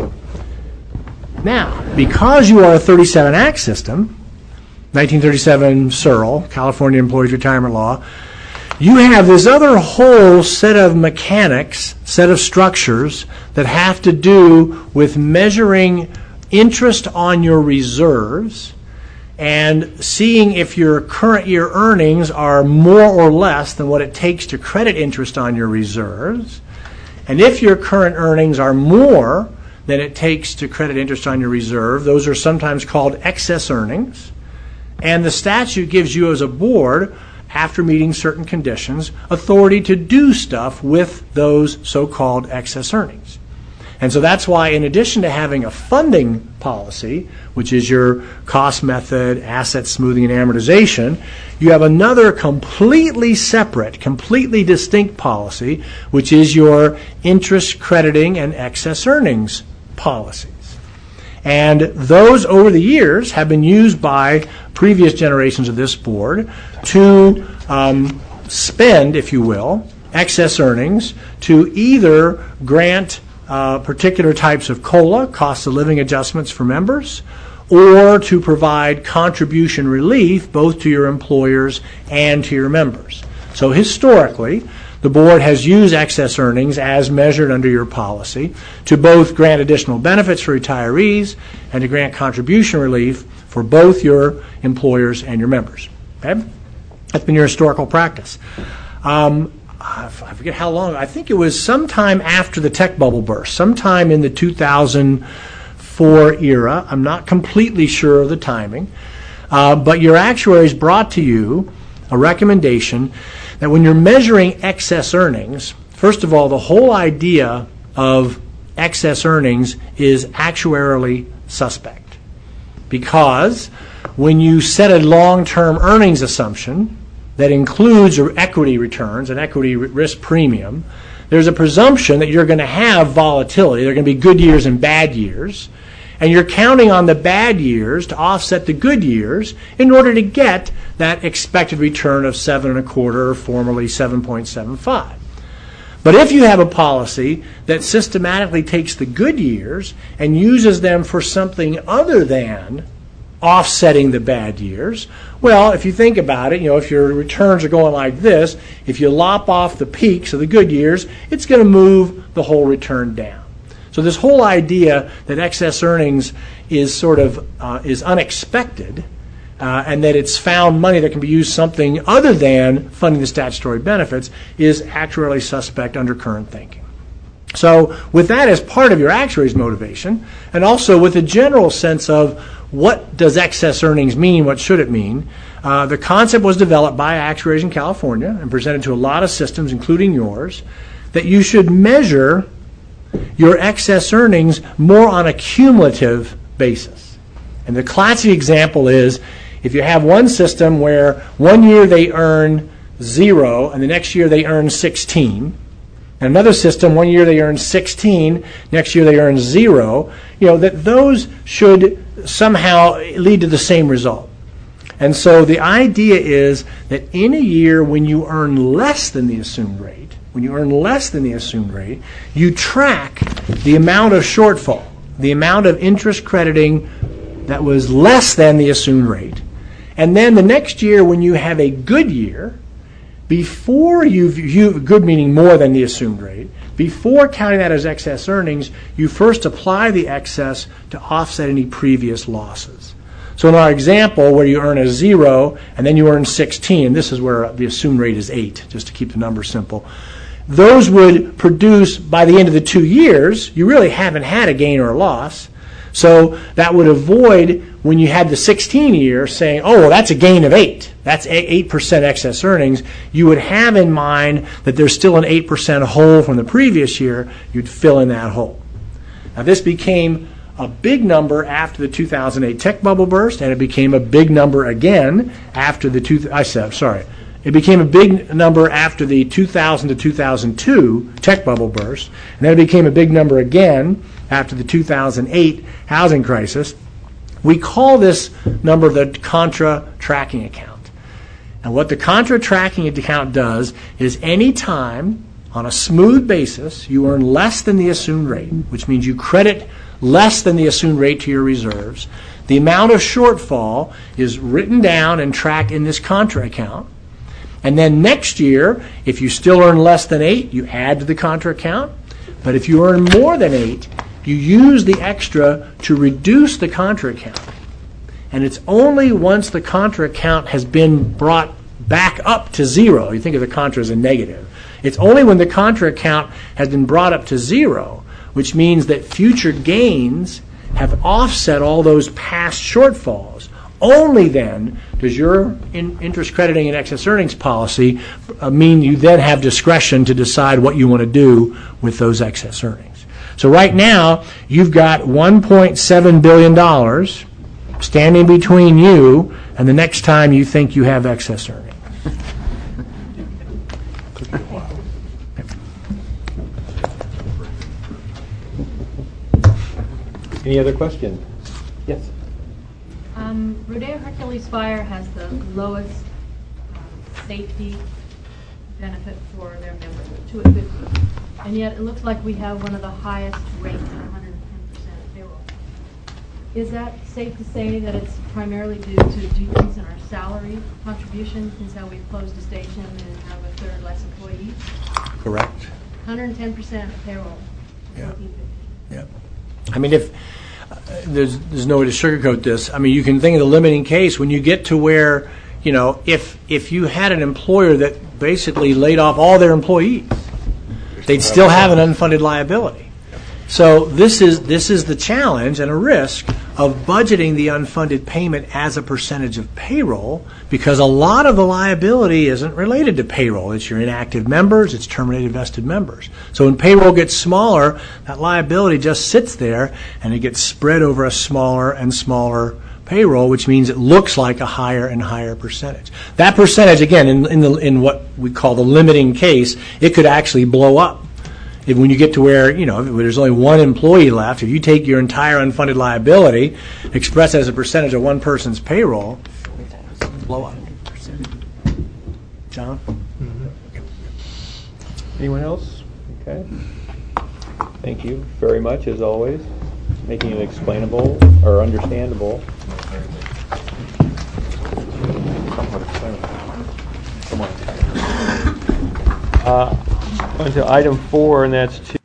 Now, because you are a thirty-seven Act system, nineteen thirty-seven S U R L, California Employees Retirement Law, you have this other whole set of mechanics, set of structures that have to do with measuring interest on your reserves and seeing if your current year earnings are more or less than what it takes to credit interest on your reserves. And if your current earnings are more than it takes to credit interest on your reserve, those are sometimes called excess earnings. And the statute gives you as a board, after meeting certain conditions, authority to do stuff with those so-called excess earnings. And so that's why, in addition to having a funding policy, which is your cost method, asset smoothing, and amortization, you have another completely separate, completely distinct policy, which is your interest crediting and excess earnings policies. And those, over the years, have been used by previous generations of this board to um, spend, if you will, excess earnings to either grant Uh, particular types of COLA, cost of living adjustments for members, or to provide contribution relief both to your employers and to your members. So historically, the board has used excess earnings as measured under your policy to both grant additional benefits for retirees and to grant contribution relief for both your employers and your members. Okay? That's been your historical practice. Um, I forget how long, I think it was sometime after the tech bubble burst, sometime in the two thousand four era. I'm not completely sure of the timing, uh, but your actuaries brought to you a recommendation that when you're measuring excess earnings, first of all, the whole idea of excess earnings is actuarially suspect. Because when you set a long-term earnings assumption that includes equity returns and equity risk premium, there's a presumption that you're going to have volatility. There are going to be good years and bad years. and you're counting on the bad years to offset the good years in order to get that expected return of seven and a quarter, or formerly seven point seven five. But if you have a policy that systematically takes the good years and uses them for something other than offsetting the bad years, well, if you think about it, you know, if your returns are going like this, if you lop off the peaks of the good years, it's going to move the whole return down. So this whole idea that excess earnings is sort of uh, is unexpected, uh, and that it's found money that can be used something other than funding the statutory benefits, is actuarially suspect under current thinking. So with that as part of your actuary's motivation, and also with a general sense of what does excess earnings mean, what should it mean, uh, the concept was developed by actuaries in California and presented to a lot of systems, including yours, that you should measure your excess earnings more on a cumulative basis. And the classic example is if you have one system where one year they earn zero and the next year they earn sixteen, and another system, one year they earn sixteen, next year they earn zero, you know, that those should somehow lead to the same result. And so the idea is that in a year when you earn less than the assumed rate, when you earn less than the assumed rate, you track the amount of shortfall, the amount of interest crediting that was less than the assumed rate. And then the next year when you have a good year, before you've, you, good meaning more than the assumed rate, before counting that as excess earnings, you first apply the excess to offset any previous losses. So in our example where you earn a zero and then you earn sixteen, this is where the assumed rate is eight, just to keep the number simple, those would produce, by the end of the two years, you really haven't had a gain or a loss. So that would avoid when you had the sixteen year saying, oh, well, that's a gain of eight. That's eight percent excess earnings. You would have in mind that there's still an eight percent hole from the previous year. You'd fill in that hole. Now, this became a big number after the two thousand eight tech bubble burst, and it became a big number again after the two. I said, sorry. It became a big number after the two thousand to two thousand two tech bubble burst, and then it became a big number again after the two thousand eight housing crisis. We call this number the contra tracking account. And what the contra tracking account does is any time on a smooth basis you earn less than the assumed rate, which means you credit less than the assumed rate to your reserves, the amount of shortfall is written down and tracked in this contra account. And then next year, if you still earn less than eight, you add to the contra account. But if you earn more than eight, you use the extra to reduce the contra account. And it's only once the contra account has been brought back up to zero, you think of the contra as a negative, it's only when the contra account has been brought up to zero, which means that future gains have offset all those past shortfalls. Only then does your in interest crediting and excess earnings policy uh, mean you then have discretion to decide what you want to do with those excess earnings. So right now, you've got one point seven billion dollars standing between you and the next time you think you have excess earnings. Any other questions? Yes. Um, Rodeo Hercules Fire has the lowest uh, safety benefit for their members, two at fifty. And yet it looks like we have one of the highest rates at one hundred ten percent payroll. Is that safe to say that it's primarily due to a decrease in our salary contribution since how we've closed a station and have a third less employees? Correct. one hundred ten percent payroll. Yeah. Yeah. I mean, if uh, there's there's no way to sugarcoat this. I mean, you can think of the limiting case when you get to where, you know, if if you had an employer that basically laid off all their employees, they'd still have an unfunded liability. So this is this is the challenge and a risk of budgeting the unfunded payment as a percentage of payroll, because a lot of the liability isn't related to payroll. It's your inactive members, it's terminated vested members. So when payroll gets smaller, that liability just sits there and it gets spread over a smaller and smaller payroll, which means it looks like a higher and higher percentage. That percentage, again, in, in, the, in what we call the limiting case, it could actually blow up. if when you get to where, you know, if there's only one employee left, if you take your entire unfunded liability, expressed as a percentage of one person's payroll, blow up. John? Anyone else? Okay. Thank you very much, as always, making it explainable or understandable. Uh, on to item four, and that's to